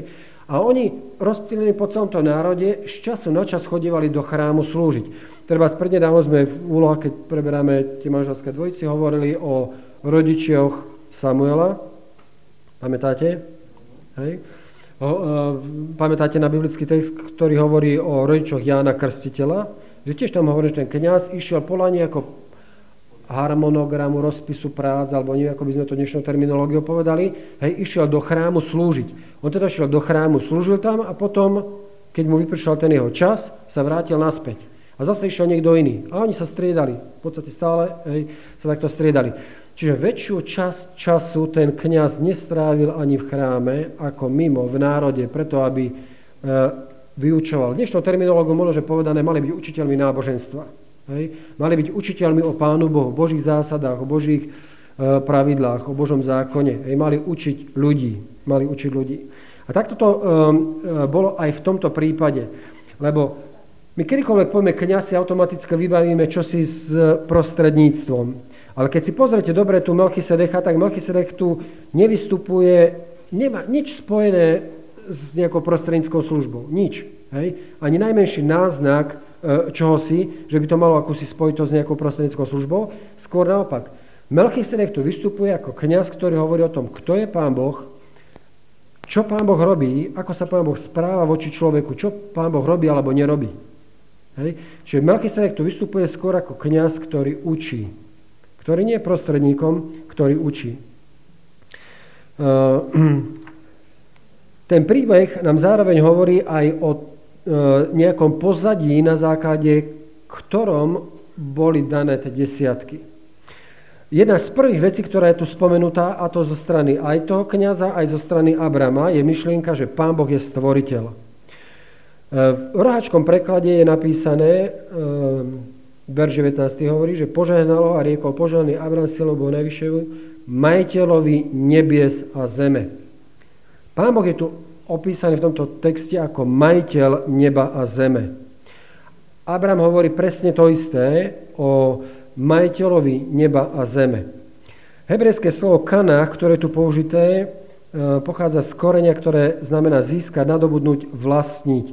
A oni, rozptýlení po celom tom národe, z času na čas chodívali do chrámu slúžiť. Treba prednedávno sme v úlohách, keď preberáme tie manželské dvojici, hovorili o rodičioch Samuela. Pamätáte? Hej? O, e, pamätáte na biblický text, ktorý hovorí o rodičoch Jána Krstiteľa? Že tiež tam hovorí, že ten kňaz išiel podľa nejakého harmonogramu, rozpisu prác, alebo neviem, ako by sme to dnešnou terminológiou povedali, hej, išiel do chrámu slúžiť. On teda šiel do chrámu, slúžil tam a potom, keď mu vypršal ten jeho čas, sa vrátil naspäť. A zase išiel niekto iný. A oni sa striedali. V podstate stále hej, sa takto striedali. Čiže väčšiu časť času ten kňaz nestrávil ani v chráme, ako mimo, v národe, preto aby e, vyučoval. Dnešnou terminológiou možno, že povedané, mali byť učiteľmi náboženstva. Hej. Mali byť učiteľmi o Pánu Bohu, o Božích zásadách, o Božích e, pravidlách, o Božom zákone. Hej. Mali učiť ľudí. Mali učiť ľudí. A takto to e, bolo aj v tomto prípade. Lebo my kedykoľvek povieme kňaz, si automaticky vybavíme čosi s prostredníctvom. Ale keď si pozriete dobre tu Melchisedecha, tak Melchisedech tu nevystupuje, nemá nič spojené s nejakou prostredníckou službou. Nič. Hej. Ani najmenší náznak čohosi, že by to malo akúsi spojitosť s nejakou prostredníckou službou. Skôr naopak. Melchisedech tu vystupuje ako kňaz, ktorý hovorí o tom, kto je Pán Boh, čo Pán Boh robí, ako sa Pán Boh správa voči človeku, čo Pán Boh robí alebo nerobí. Hej. Čiže Melchisedech tu vystupuje skôr ako kňaz, ktorý učí. Ktorý nie je prostredníkom, ktorý učí. Ten príbeh nám zároveň hovorí aj o nejakom pozadí, na základe ktorom boli dané tie desiatky. Jedna z prvých vecí, ktorá je tu spomenutá, a to zo strany aj toho kňaza, aj zo strany Abrama, je myšlienka, že Pán Boh je stvoriteľ. V roháčkom preklade je napísané, verš devätnásty hovorí, že požehnalo a riekol požehnaný Abram silou Bohu najvyššieho, majiteľovi nebies a zeme. Pán Boh je tu opísaný v tomto texte ako majiteľ neba a zeme. Abram hovorí presne to isté o majiteľovi neba a zeme. Hebrejské slovo kanách, ktoré je tu použité, pochádza z koreňa, ktoré znamená získať, nadobudnúť, vlastniť.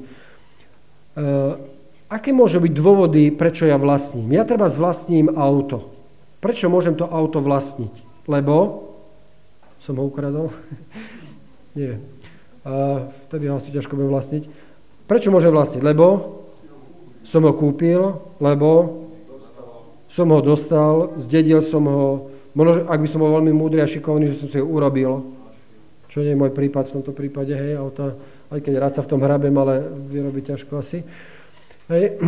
Aké môžu byť dôvody, prečo ja vlastním? Ja treba vlastním auto. Prečo môžem to auto vlastniť? Lebo som ho ukradol? Nie. A vtedy ho asi ťažko budem vlastniť. Prečo môžem vlastniť? Lebo som ho kúpil, lebo som ho dostal, zdedil som ho, možno, ak by som bol veľmi múdry a šikovný, že som si ho urobil. Čo nie je môj prípad v tomto prípade, hej, auta, aj keď rád sa v tom hrabem, ale vyrobiť ťažko asi. Hej.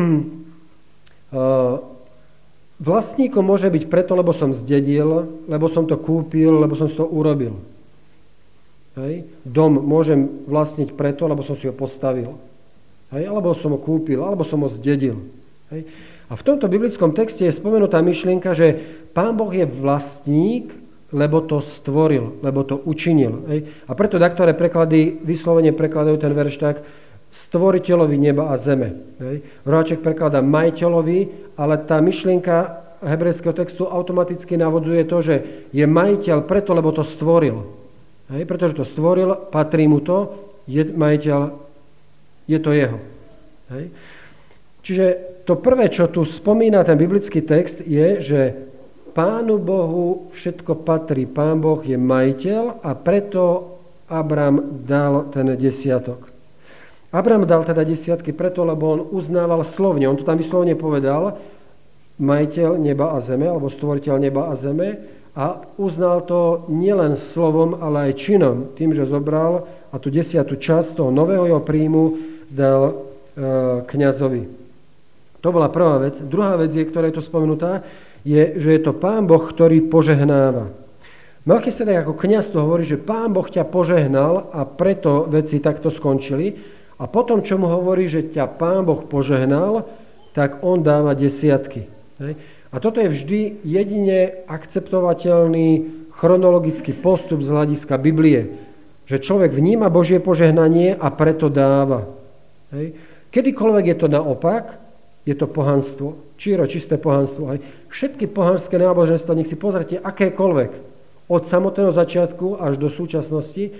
Vlastníkom môže byť preto, lebo som zdedil, lebo som to kúpil, lebo som si to urobil. Hej. Dom môžem vlastniť preto, lebo som si ho postavil. Hej. Alebo som ho kúpil, alebo som ho zdedil. Hej. A v tomto biblickom texte je spomenutá myšlienka, že Pán Boh je vlastník, lebo to stvoril, lebo to učinil. Hej. A preto daktoré preklady vyslovene prekladajú ten verš tak, stvoriteľovi neba a zeme. Hej. Roháček prekladá majiteľovi, ale tá myšlienka hebrejského textu automaticky navodzuje to, že je majiteľ preto, lebo to stvoril. Hej, pretože to stvoril, patrí mu to, je majiteľ, je to jeho. Hej. Čiže to prvé, čo tu spomína ten biblický text, je, že Pánu Bohu všetko patrí. Pán Boh je majiteľ a preto Abram dal ten desiatok. Abram dal teda desiatky preto, lebo on uznával slovne. On to tam vyslovne povedal, majiteľ neba a zeme, alebo stvoriteľ neba a zeme, a uznal to nielen slovom, ale aj činom, tým, že zobral a tú desiatú časť toho nového jeho príjmu dal e, kňazovi. To bola prvá vec. Druhá vec, je, ktorá je tu spomenutá, je, že je to Pán Boh, ktorý požehnáva. Melchisedek ako kňaz to hovorí, že Pán Boh ťa požehnal a preto veci takto skončili. A potom, čo mu hovorí, že ťa Pán Boh požehnal, tak on dáva desiatky. Hej. A toto je vždy jedine akceptovateľný chronologický postup z hľadiska Biblie. Že človek vníma Božie požehnanie a preto dáva. Hej. Kedykoľvek je to naopak, je to pohanstvo. Číro, čisté pohanstvo. Hej. Všetky pohanské náboženstva, nech si pozrite akékoľvek, od samotného začiatku až do súčasnosti,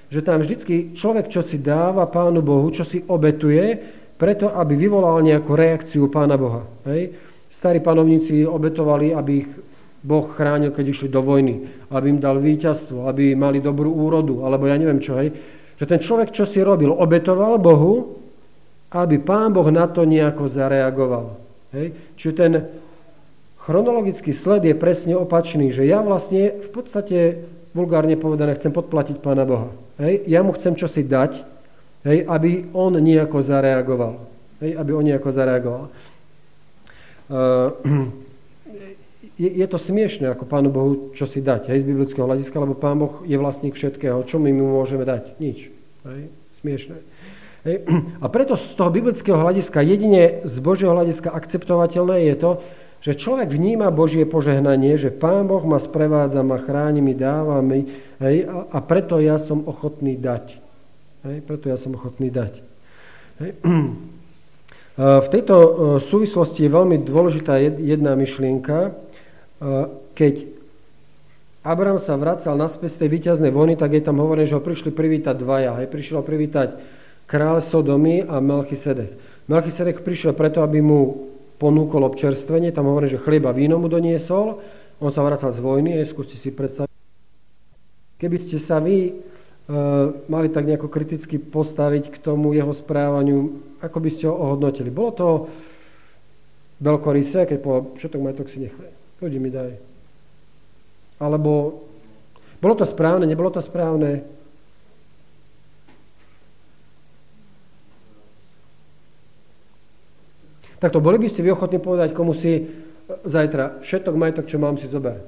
že tam vždycky človek, čo si dáva Pánu Bohu, čo si obetuje, preto, aby vyvolal nejakú reakciu Pána Boha. Hej? Starí panovníci obetovali, aby ich Boh chránil, keď išli do vojny, aby im dal víťazstvo, aby mali dobrú úrodu, alebo ja neviem čo. Hej? Že ten človek, čo si robil, obetoval Bohu, aby Pán Boh na to nejako zareagoval. Hej? Čiže ten chronologický sled je presne opačný, že ja vlastne v podstate vulgárne povedané chcem podplatiť Pána Boha. Hej? Ja mu chcem čosi dať, hej? Aby on nejako zareagoval. Hej? Aby on nejako zareagoval. Uh, je, je to smiešné, ako Pánu Bohu čosi dať, hej? Z biblického hľadiska, lebo Pán Boh je vlastník všetkého. Čo my mu môžeme dať? Nič. Hej? Smiešné. Hej? A preto z toho biblického hľadiska, jedine z Božieho hľadiska akceptovateľné je to, že človek vníma Božie požehnanie, že Pán Boh ma sprevádza, ma chráni, mi dáva, mi, hej, a, a preto ja som ochotný dať. Hej, preto ja som ochotný dať. Hej. V tejto súvislosti je veľmi dôležitá jedna myšlienka. Keď Abraham sa vracal naspäť z tej víťaznej vojny, tak je tam hovorené, že ho prišli privítať dvaja. Hej. Prišiel privítať kráľ Sodomy a Melchisedek. Melchisedek prišiel preto, aby mu ponúkol občerstvenie, tam hovorí, že chlieb a víno mu doniesol, on sa vracal z vojny, aj skúste si predstaviť. Keby ste sa vy e, mali tak nejako kriticky postaviť k tomu jeho správaniu, ako by ste ho ohodnotili? Bolo to veľkorysé, keď povedal, všetok majetok si nechaj, ľudí mi daj. Alebo bolo to správne, nebolo to správne? Takto, boli by ste vy ochotní povedať komu si zajtra, všetok majetok, čo mám, si zober.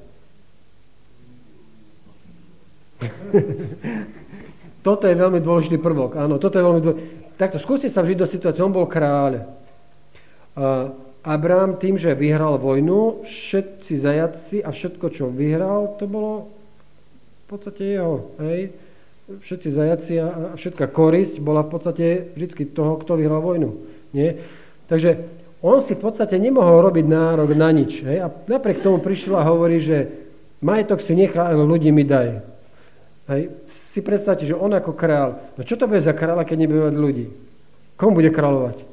Toto je veľmi dôležitý prvok. Áno, toto je veľmi dôležitý. Takto, skúste sa vžiť do situácie. On bol kráľ. Abraham tým, že vyhral vojnu, všetci zajaci a všetko, čo vyhral, to bolo v podstate jeho. Hej? Všetci zajaci a všetká korisť bola v podstate vždy toho, kto vyhral vojnu. Nie? Takže on si v podstate nemohol robiť nárok na nič. Hej? A napriek tomu prišiel a hovorí, že majetok si nechá, ale ľudí mi daj. Hej? Si predstavte, že on ako král, no čo to bude za kráľa, keď nebude mať ľudí? Komu bude kráľovať?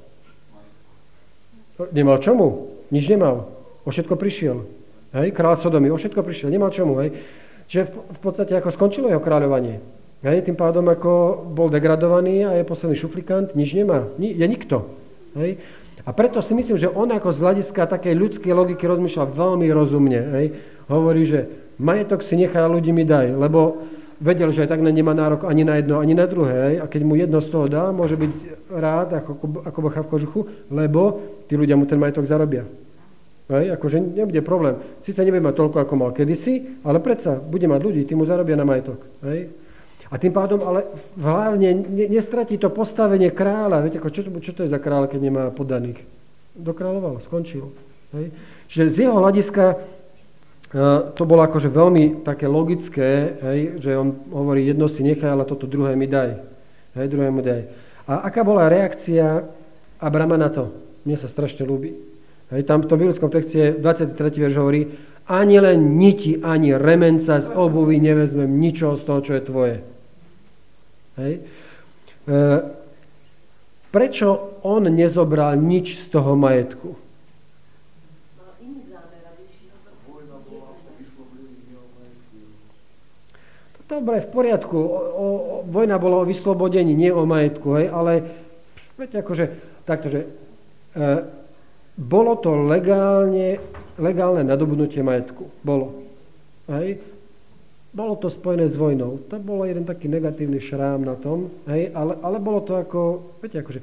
Nemal čomu? Nič nemal. O všetko prišiel. Hej? Král Sodomy, o všetko prišiel. Nemal čomu. Hej? Čiže v podstate ako skončilo jeho kráľovanie. Hej? Tým pádom ako bol degradovaný a je posledný šuflikant, nič nemá. Je nikto. Hej? A preto si myslím, že on ako z hľadiska takej ľudskej logiky rozmýšľa veľmi rozumne. Hej? Hovorí, že majetok si nechá, ľudí mi daj, lebo vedel, že aj tak nemá nárok ani na jedno, ani na druhé. Hej? A keď mu jedno z toho dá, môže byť rád, ako, ako bacha v kožuchu, lebo tí ľudia mu ten majetok zarobia. Hej? Akože nebude problém. Sice nebude mať toľko, ako mal kedysi, ale predsa bude mať ľudí, tí mu zarobia na majetok. Hej? A tým pádom, ale hlavne nestratí to postavenie kráľa. Viete, ako čo, čo to je za kráľ, keď nemá poddaných? Dokráľoval, skončil. Hej? Čiže z jeho hľadiska uh, to bolo akože veľmi také logické, hej, že on hovorí, jedno si nechaj, ale toto druhé mi daj. Hej, druhé mi daj. A aká bola reakcia Abrama na to? Mne sa strašne ľúbi. Hej, tam v tom biblickom texte dvadsiaty tretí verš hovorí, ani len niti, ani remenca z obuvy nevezmem ničoho z toho, čo je tvoje. Hej. E, prečo on nezobral nič z toho majetku? Dobre, v poriadku. O, o, vojna bola o vyslobodení, nie o majetku, hej, ale viete, akože, takto, že e, bolo to legálne, legálne nadobudnutie majetku. Bolo. Hej. Bolo to spojené s vojnou. To bolo jeden taký negatívny šrám na tom, hej, ale, ale bolo to ako, viete, akože,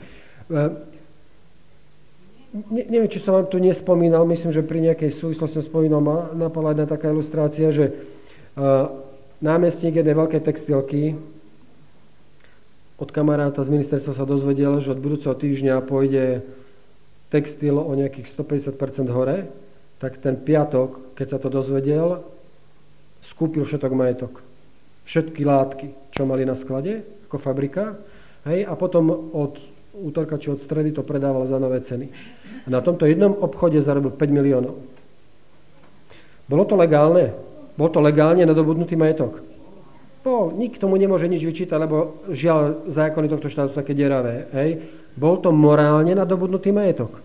ne, neviem, či som vám tu nespomínal, myslím, že pri nejakej súvislosti som spomínal, ma napadla jedna taká ilustrácia, že uh, námestník jednej veľkej textilky od kamaráta z ministerstva sa dozvedel, že od budúceho týždňa pôjde textil o nejakých stopäťdesiat percent hore, tak ten piatok, keď sa to dozvedel, skúpil všetok majetok. Všetky látky, čo mali na sklade, ako fabrika, hej, a potom od útorka či od stredy to predával za nové ceny. A na tomto jednom obchode zarobil päť miliónov. Bolo to legálne? Bol to legálne nadobudnutý majetok? Bol, nikto mu nemôže nič vyčítať, lebo žiaľ, zákony tohto štátu sú také deravé. Hej. Bol to morálne nadobudnutý majetok?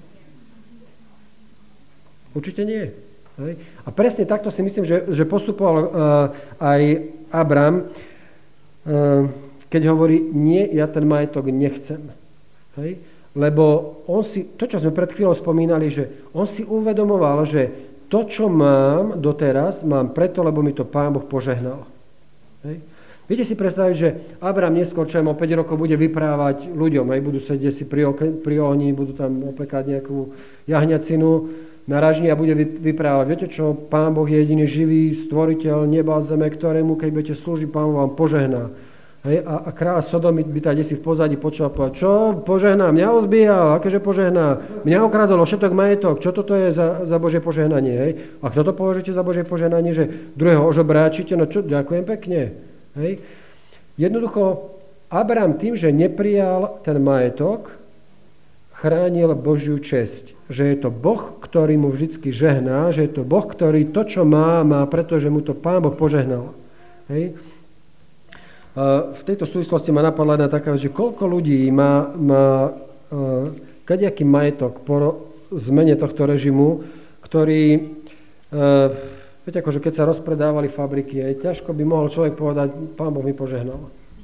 Určite nie. Hej. A presne takto si myslím, že, že postupoval uh, aj Abram, uh, keď hovorí, nie, ja ten majetok nechcem. Hej. Lebo on si, to, čo sme pred chvíľou spomínali, že on si uvedomoval, že to, čo mám doteraz, mám preto, lebo mi to Pán Boh požehnal. Hej. Viete si predstaviť, že Abram neskôr, čo o päť rokov bude vyprávať ľuďom, hej, budú sedieť si pri, ok- pri ohni, budú tam opekať nejakú jahňacinu na ražni a bude vyprávať. Viete čo, Pán Boh je jediný živý stvoriteľ neba a zeme, ktorému, keď budete slúžiť, Pán Boh vám požehná. Hej, a, a kráľ Sodomy by tady si v pozadí počul povedať, čo požehná, mňa ozbíjal, akéže požehná, mňa okradol všetok majetok, čo toto je za, za Božie požehnanie, hej? A kto to považujete za Božie požehnanie, že druhého ožobráčite, no čo, ďakujem pekne, hej? Jednoducho, Abram tým, že neprijal ten majetok, chránil Božiu česť, že je to Boh, ktorý mu vždycky žehná, že je to Boh, ktorý to, čo má, má, pretože mu to Pán Boh požehnal, hej? V tejto súvislosti ma napadla jedna taká, že koľko ľudí má, má kadejaký majetok po zmene tohto režimu, ktorý, viete, akože keď sa rozpredávali fabriky, aj ťažko by mohol človek povedať, Pán Boh mi požehnal.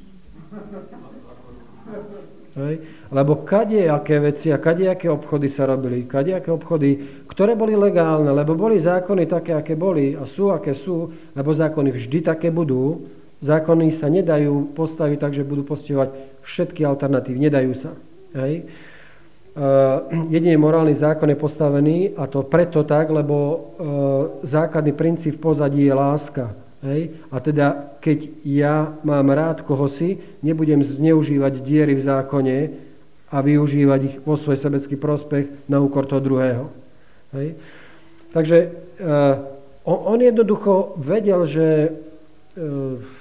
Hej. Lebo kadejaké veci a kadejaké obchody sa robili, kadejaké obchody, ktoré boli legálne, lebo boli zákony také, aké boli a sú, aké sú, lebo zákony vždy také budú. Zákony sa nedajú postaviť tak, že budú postihovať všetky alternatívy. Nedajú sa. Hej. Uh, jedine morálny zákon je postavený a to preto tak, lebo uh, základný princíp v pozadí je láska. Hej. A teda, keď ja mám rád kohosi, nebudem zneužívať diery v zákone a využívať ich vo svoj sebecký prospech na úkor toho druhého. Hej. Takže uh, on, on jednoducho vedel, že uh,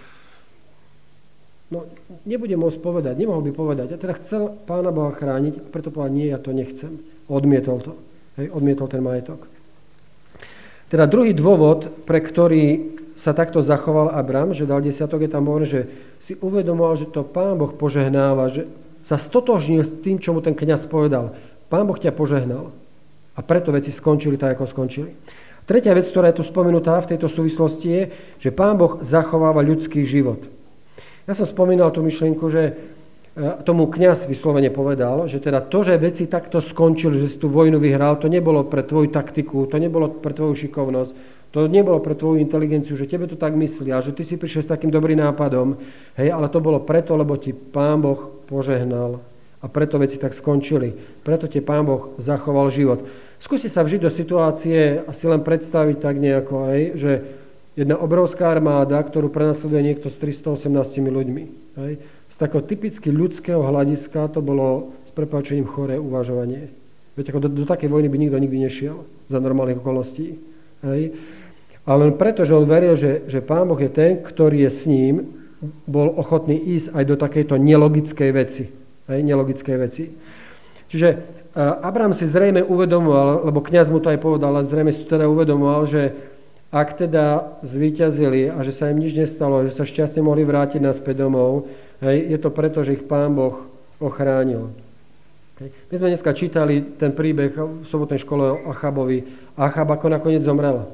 no, nebudem môcť povedať, nemohol by povedať. Ja teda chcel Pána Boha chrániť, preto povedal, nie, ja to nechcem. Odmietol to. Hej, odmietol ten majetok. Teda druhý dôvod, pre ktorý sa takto zachoval Abram, že dal desiatok, je tam hovorí, že si uvedomoval, že to Pán Boh požehnáva, že sa stotožnil s tým, čo mu ten kňaz povedal. Pán Boh ťa požehnal. A preto veci skončili tak, ako skončili. Tretia vec, ktorá je tu spomenutá v tejto súvislosti, je, že Pán Boh zachováva ľudský život. Ja som spomínal tú myšlienku, že tomu kňaz vyslovene povedal, že teda to, že veci takto skončili, že si tú vojnu vyhral, to nebolo pre tvoju taktiku, to nebolo pre tvoju šikovnosť, to nebolo pre tvoju inteligenciu, že tebe to tak myslia, že ty si prišiel s takým dobrým nápadom, hej, ale to bolo preto, lebo ti Pán Boh požehnal a preto veci tak skončili. Preto ti Pán Boh zachoval život. Skúste sa vžiť do situácie a si len predstaviť tak nejako, hej, že jedna obrovská armáda, ktorú prenasleduje niekto s tristoosemnástimi ľuďmi. Hej. Z takého typicky ľudského hľadiska to bolo s prepáčením choré uvažovanie. Veď ako do, do takej vojny by nikto nikdy nešiel za normálnych okolností. Hej. Ale len preto, že on veril, že, že Pán Boh je ten, ktorý je s ním, bol ochotný ísť aj do takejto nelogickej veci. Hej, nelogickej veci. Čiže Abram si zrejme uvedomoval, lebo kňaz mu to aj povedal, ale zrejme si to teda uvedomoval, že ak teda zvíťazili a že sa im nič nestalo, že sa šťastne mohli vrátiť naspäť domov, hej, je to preto, že ich Pán Boh ochránil. Hej. My sme dneska čítali ten príbeh v sobotnej škole o Achabovi. Achab ako nakoniec zomrel.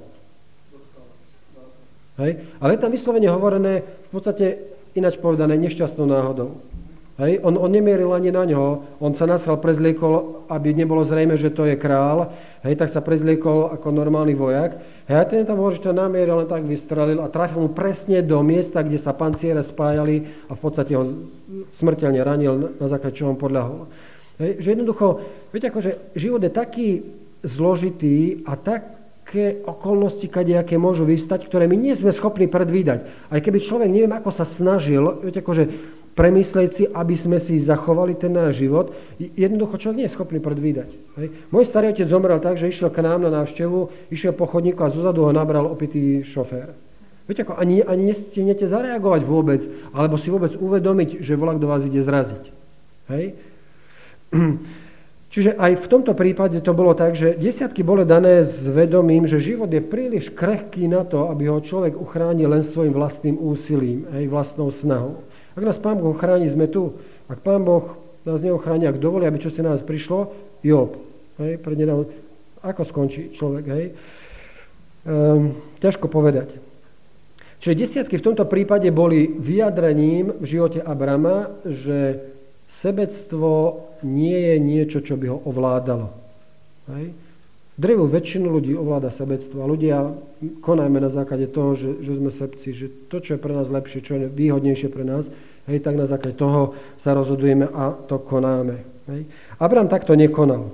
Hej. Ale je tam vyslovene hovorené, v podstate ináč povedané, nešťastnou náhodou. Hej. On, on nemieril ani na ňo, on sa nasral, prezliekol, aby nebolo zrejme, že to je král, hej, tak sa prezliekol ako normálny vojak. Hej, a ten tam hovorí, že to namieril, len tak vystrelil a trafil mu presne do miesta, kde sa panciere spájali a v podstate ho smrteľne ranil, na základe čoho on podľahol. Hej, že jednoducho, viete, akože život je taký zložitý a také okolnosti, kadejaké môžu vystať, ktoré my nie sme schopní predvídať. Aj keby človek neviem, ako sa snažil, viete, akože premyslieť si, aby sme si zachovali ten náš život, jednoducho človek nie je schopný predvídať. Hej. Môj starý otec zomrel tak, že išiel k nám na návštevu, išiel po chodníku a zozadu ho nabral opitý šofér. Viete, ako ani, ani nestihnete zareagovať vôbec, alebo si vôbec uvedomiť, že volak do vás ide zraziť. Hej. Čiže aj v tomto prípade to bolo tak, že desiatky boli dané s vedomím, že život je príliš krehký na to, aby ho človek uchránil len svojim vlastným úsilím, aj vlastnou snahou. Ak nás Pán Boh chráni, sme tu. Ak Pán Boh nás neochráni, ak dovolí, aby čo si na nás prišlo, Job. Hej, prednedávno, ako skončí človek, hej? Ehm, ťažko povedať. Čiže desiatky v tomto prípade boli vyjadrením v živote Abrama, že sebectvo nie je niečo, čo by ho ovládalo. Hej? Drevú väčšinu ľudí ovláda sebectvo a ľudia konajme na základe toho, že, že sme sebci, že to, čo je pre nás lepšie, čo je výhodnejšie pre nás, hej, tak na základe toho sa rozhodujeme a to konáme. Hej? Abraham takto nekonal. E,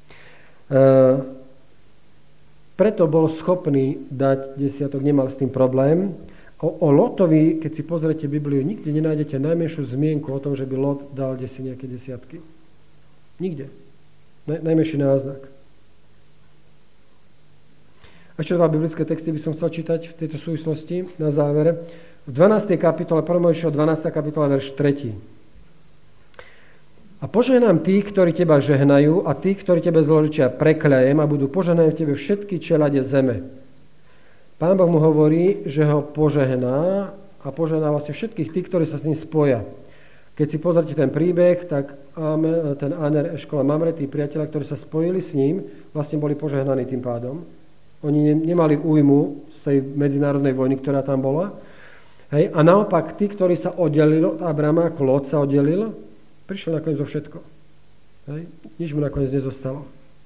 preto bol schopný dať desiatok, nemal s tým problém. O, o Lotovi, keď si pozriete Bibliu, nikde nenájdete najmenšiu zmienku o tom, že by Lot dal desi nejaké desiatky. Nikde. Naj, najmenší náznak. Ešte dva biblické texty by som chcel čítať v tejto súvislosti na závere. V dvanástej kapitole, prvom Mojžišova dvanásta kapitola, verš tretí. A požehnám tých, ktorí teba žehnajú, a tých, ktorí tebe zlorečia, prekľajem a budú požehnané v tebe všetky čelade zeme. Pán Boh mu hovorí, že ho požehná a požehná vlastne všetkých tých, ktorí sa s ním spoja. Keď si pozrite ten príbeh, tak ten Aner, Eškol a Mamre, tí priatelia, ktorí sa spojili s ním, vlastne boli požehnaní tým pádom. Oni nemali újmu z tej medzinárodnej vojny, ktorá tam bola. Hej. A naopak tí, ktorí sa oddelili od Abrama, ako Lot sa oddelil, prišiel nakoniec zo všetko. Hej. Nič mu nakoniec nezostalo.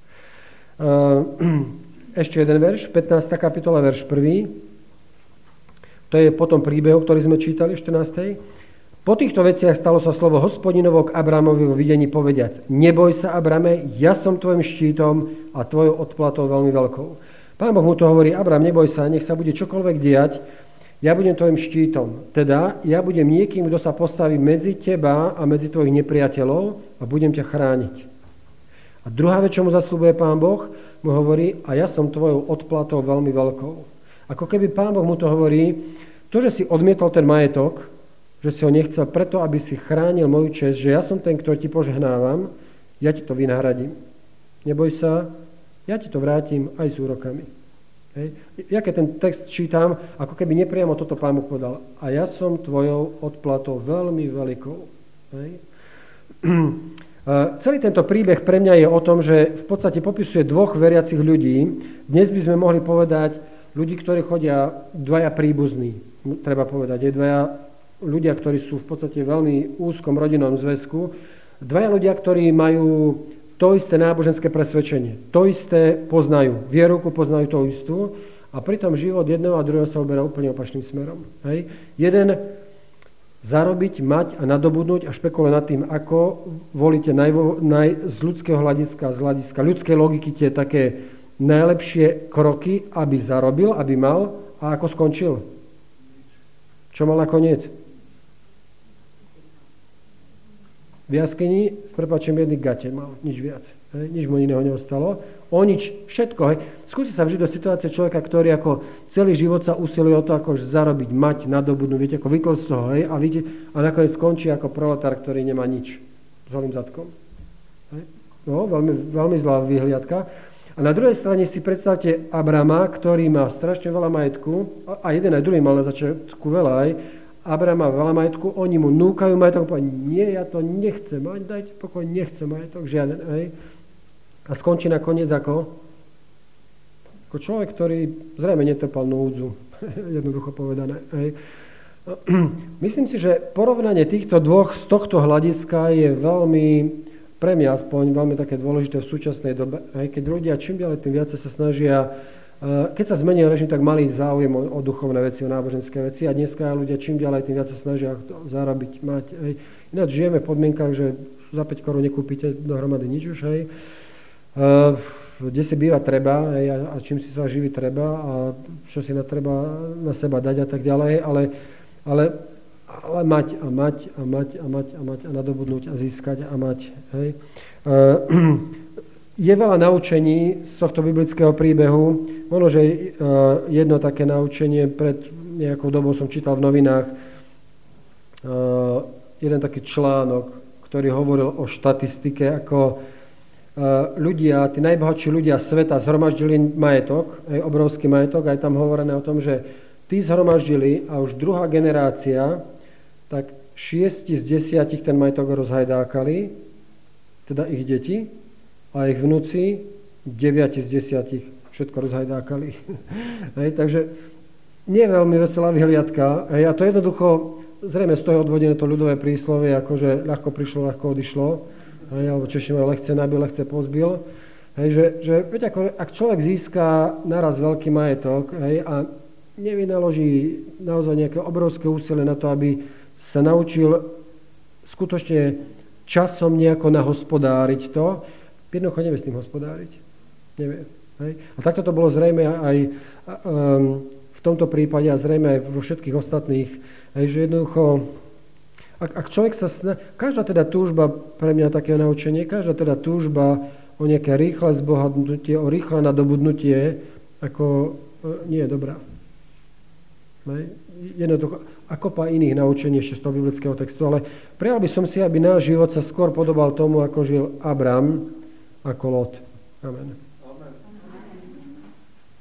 Uh, Ešte jeden verš, pätnásta kapitola, verš prvý. To je po tom príbehu, ktorý sme čítali v štrnástej. Po týchto veciach stalo sa slovo Hospodinovo k Abramovi vo videní povediac: Neboj sa, Abrame, ja som tvojim štítom a tvojou odplatou veľmi veľkou. Pán Boh mu to hovorí: Abram, neboj sa, nech sa bude čokoľvek diať, ja budem tvojim štítom. Teda ja budem niekým, kto sa postaví medzi teba a medzi tvojich nepriateľov a budem ťa chrániť. A druhá vec, čo mu zasľubuje Pán Boh, mu hovorí: a ja som tvojou odplatou veľmi veľkou. Ako keby Pán Boh mu to hovorí, to, že si odmietol ten majetok, že si ho nechcel preto, aby si chránil moju česť, že ja som ten, ktorý ti požehnávam, ja ti to vynahradím. Neboj sa, ja ti to vrátim aj s úrokami. Hej. Ja keď ten text čítam, ako keby nepriamo toto Pán Boh povedal: a ja som tvojou odplatou veľmi veľkou. Hej. Celý tento príbeh pre mňa je o tom, že v podstate popisuje dvoch veriacich ľudí. Dnes by sme mohli povedať ľudí, ktorí chodia, dvaja príbuzní, treba povedať, je dvaja ľudia, ktorí sú v podstate veľmi úzkom rodinnom zväzku, dvaja ľudia, ktorí majú to isté náboženské presvedčenie, to isté poznajú, vierovku poznajú to istú a pritom život jedného a druhého sa uberá úplne opačným smerom. Hej. Jeden zarobiť, mať a nadobudnúť a špekulovať nad tým, ako volíte naj, naj, z ľudského hľadiska, z hľadiska ľudskej logiky tie také najlepšie kroky, aby zarobil, aby mal, a ako skončil. Čo mal nakoniec? V jaskyni, s prepáčením, jedný gate mal, nič viac. Hej, nič mu iného neostalo. O nič, všetko. Hej. Skúsi sa vžiť do situácie človeka, ktorý ako celý život sa usiluje o to, ako zarobiť, mať, nadobudnúť, viete, ako vyklad z toho, hej, a, vidíte, a nakoniec skončí ako proletár, ktorý nemá nič. S holým zadkom. Hej. No, veľmi, veľmi zlá vyhliadka. A na druhej strane si predstavte Abrama, ktorý má strašne veľa majetku, a jeden aj druhý mal na začiatku veľa aj, Abraham má veľa majetku, oni mu núkajú majetok, povie, nie, ja to nechcem mať, dajte pokoj, nechcem majetok, žiaden, hej. A skončí nakoniec ako? Ako človek, ktorý zrejme netrpal núdzu, jednoducho povedané, hej. Myslím si, že porovnanie týchto dvoch z tohto hľadiska je veľmi, pre mňa aspoň, veľmi také dôležité v súčasnej dobe, hej, keď ľudia čím ďalej tým viac sa snažia. Keď sa zmenil režim, tak mali záujem o, o duchovné veci, o náboženské veci a dneska ľudia čím ďalej tým viac sa snažia zarobiť, mať. Hej. Ináč žijeme v podmienkach, že za päť korún nekúpite dohromady nič už, hej. Uh, kde si býva treba, hej, a, a čím si sa živí treba a čo si na treba na seba dať a tak ďalej, ale, ale, ale mať a mať a mať a mať a mať a nadobudnúť a získať a mať, hej. Uh, Je veľa naučení z tohto biblického príbehu. Možno, že jedno také naučenie, pred nejakou dobou som čítal v novinách jeden taký článok, ktorý hovoril o štatistike, ako ľudia, tí najbohatší ľudia sveta zhromaždili majetok, aj obrovský majetok, aj tam hovorené o tom, že tí zhromaždili a už druhá generácia, tak šiesti z desiatich ten majetok rozhajdákali, teda ich deti, a ich vnúci, deviati z desiatich všetko rozhajdákali. Hej, takže nie je veľmi veselá vyhliadka. Hej, a to jednoducho, zrejme z toho je odvodené to ľudové príslovie, akože ľahko prišlo, ľahko odišlo. Hej, alebo Češi majú lehce nabil, lehce pozbil. Hej, že, že veď ako, ak človek získa naraz veľký majetok, hej, a nevynaloží naozaj nejaké obrovské úsilie na to, aby sa naučil skutočne časom nejako nahospodáriť to, jednoducho nevie s tým hospodáriť. Nevie. Hej. A takto to bolo zrejme aj um, v tomto prípade a zrejme aj vo všetkých ostatných, hej, že jednoducho Ak, ak človek sa sna... Každá teda túžba, pre mňa také naučenie, každá teda túžba o nejaké rýchle zbohatnutie, o rýchle nadobudnutie, ako e, nie je dobrá. Jednoducho, ako pa iných naučení ešte z toho biblického textu, ale prijal by som si, aby náš život sa skôr podobal tomu, ako žil Abram, ako Lot. Amen.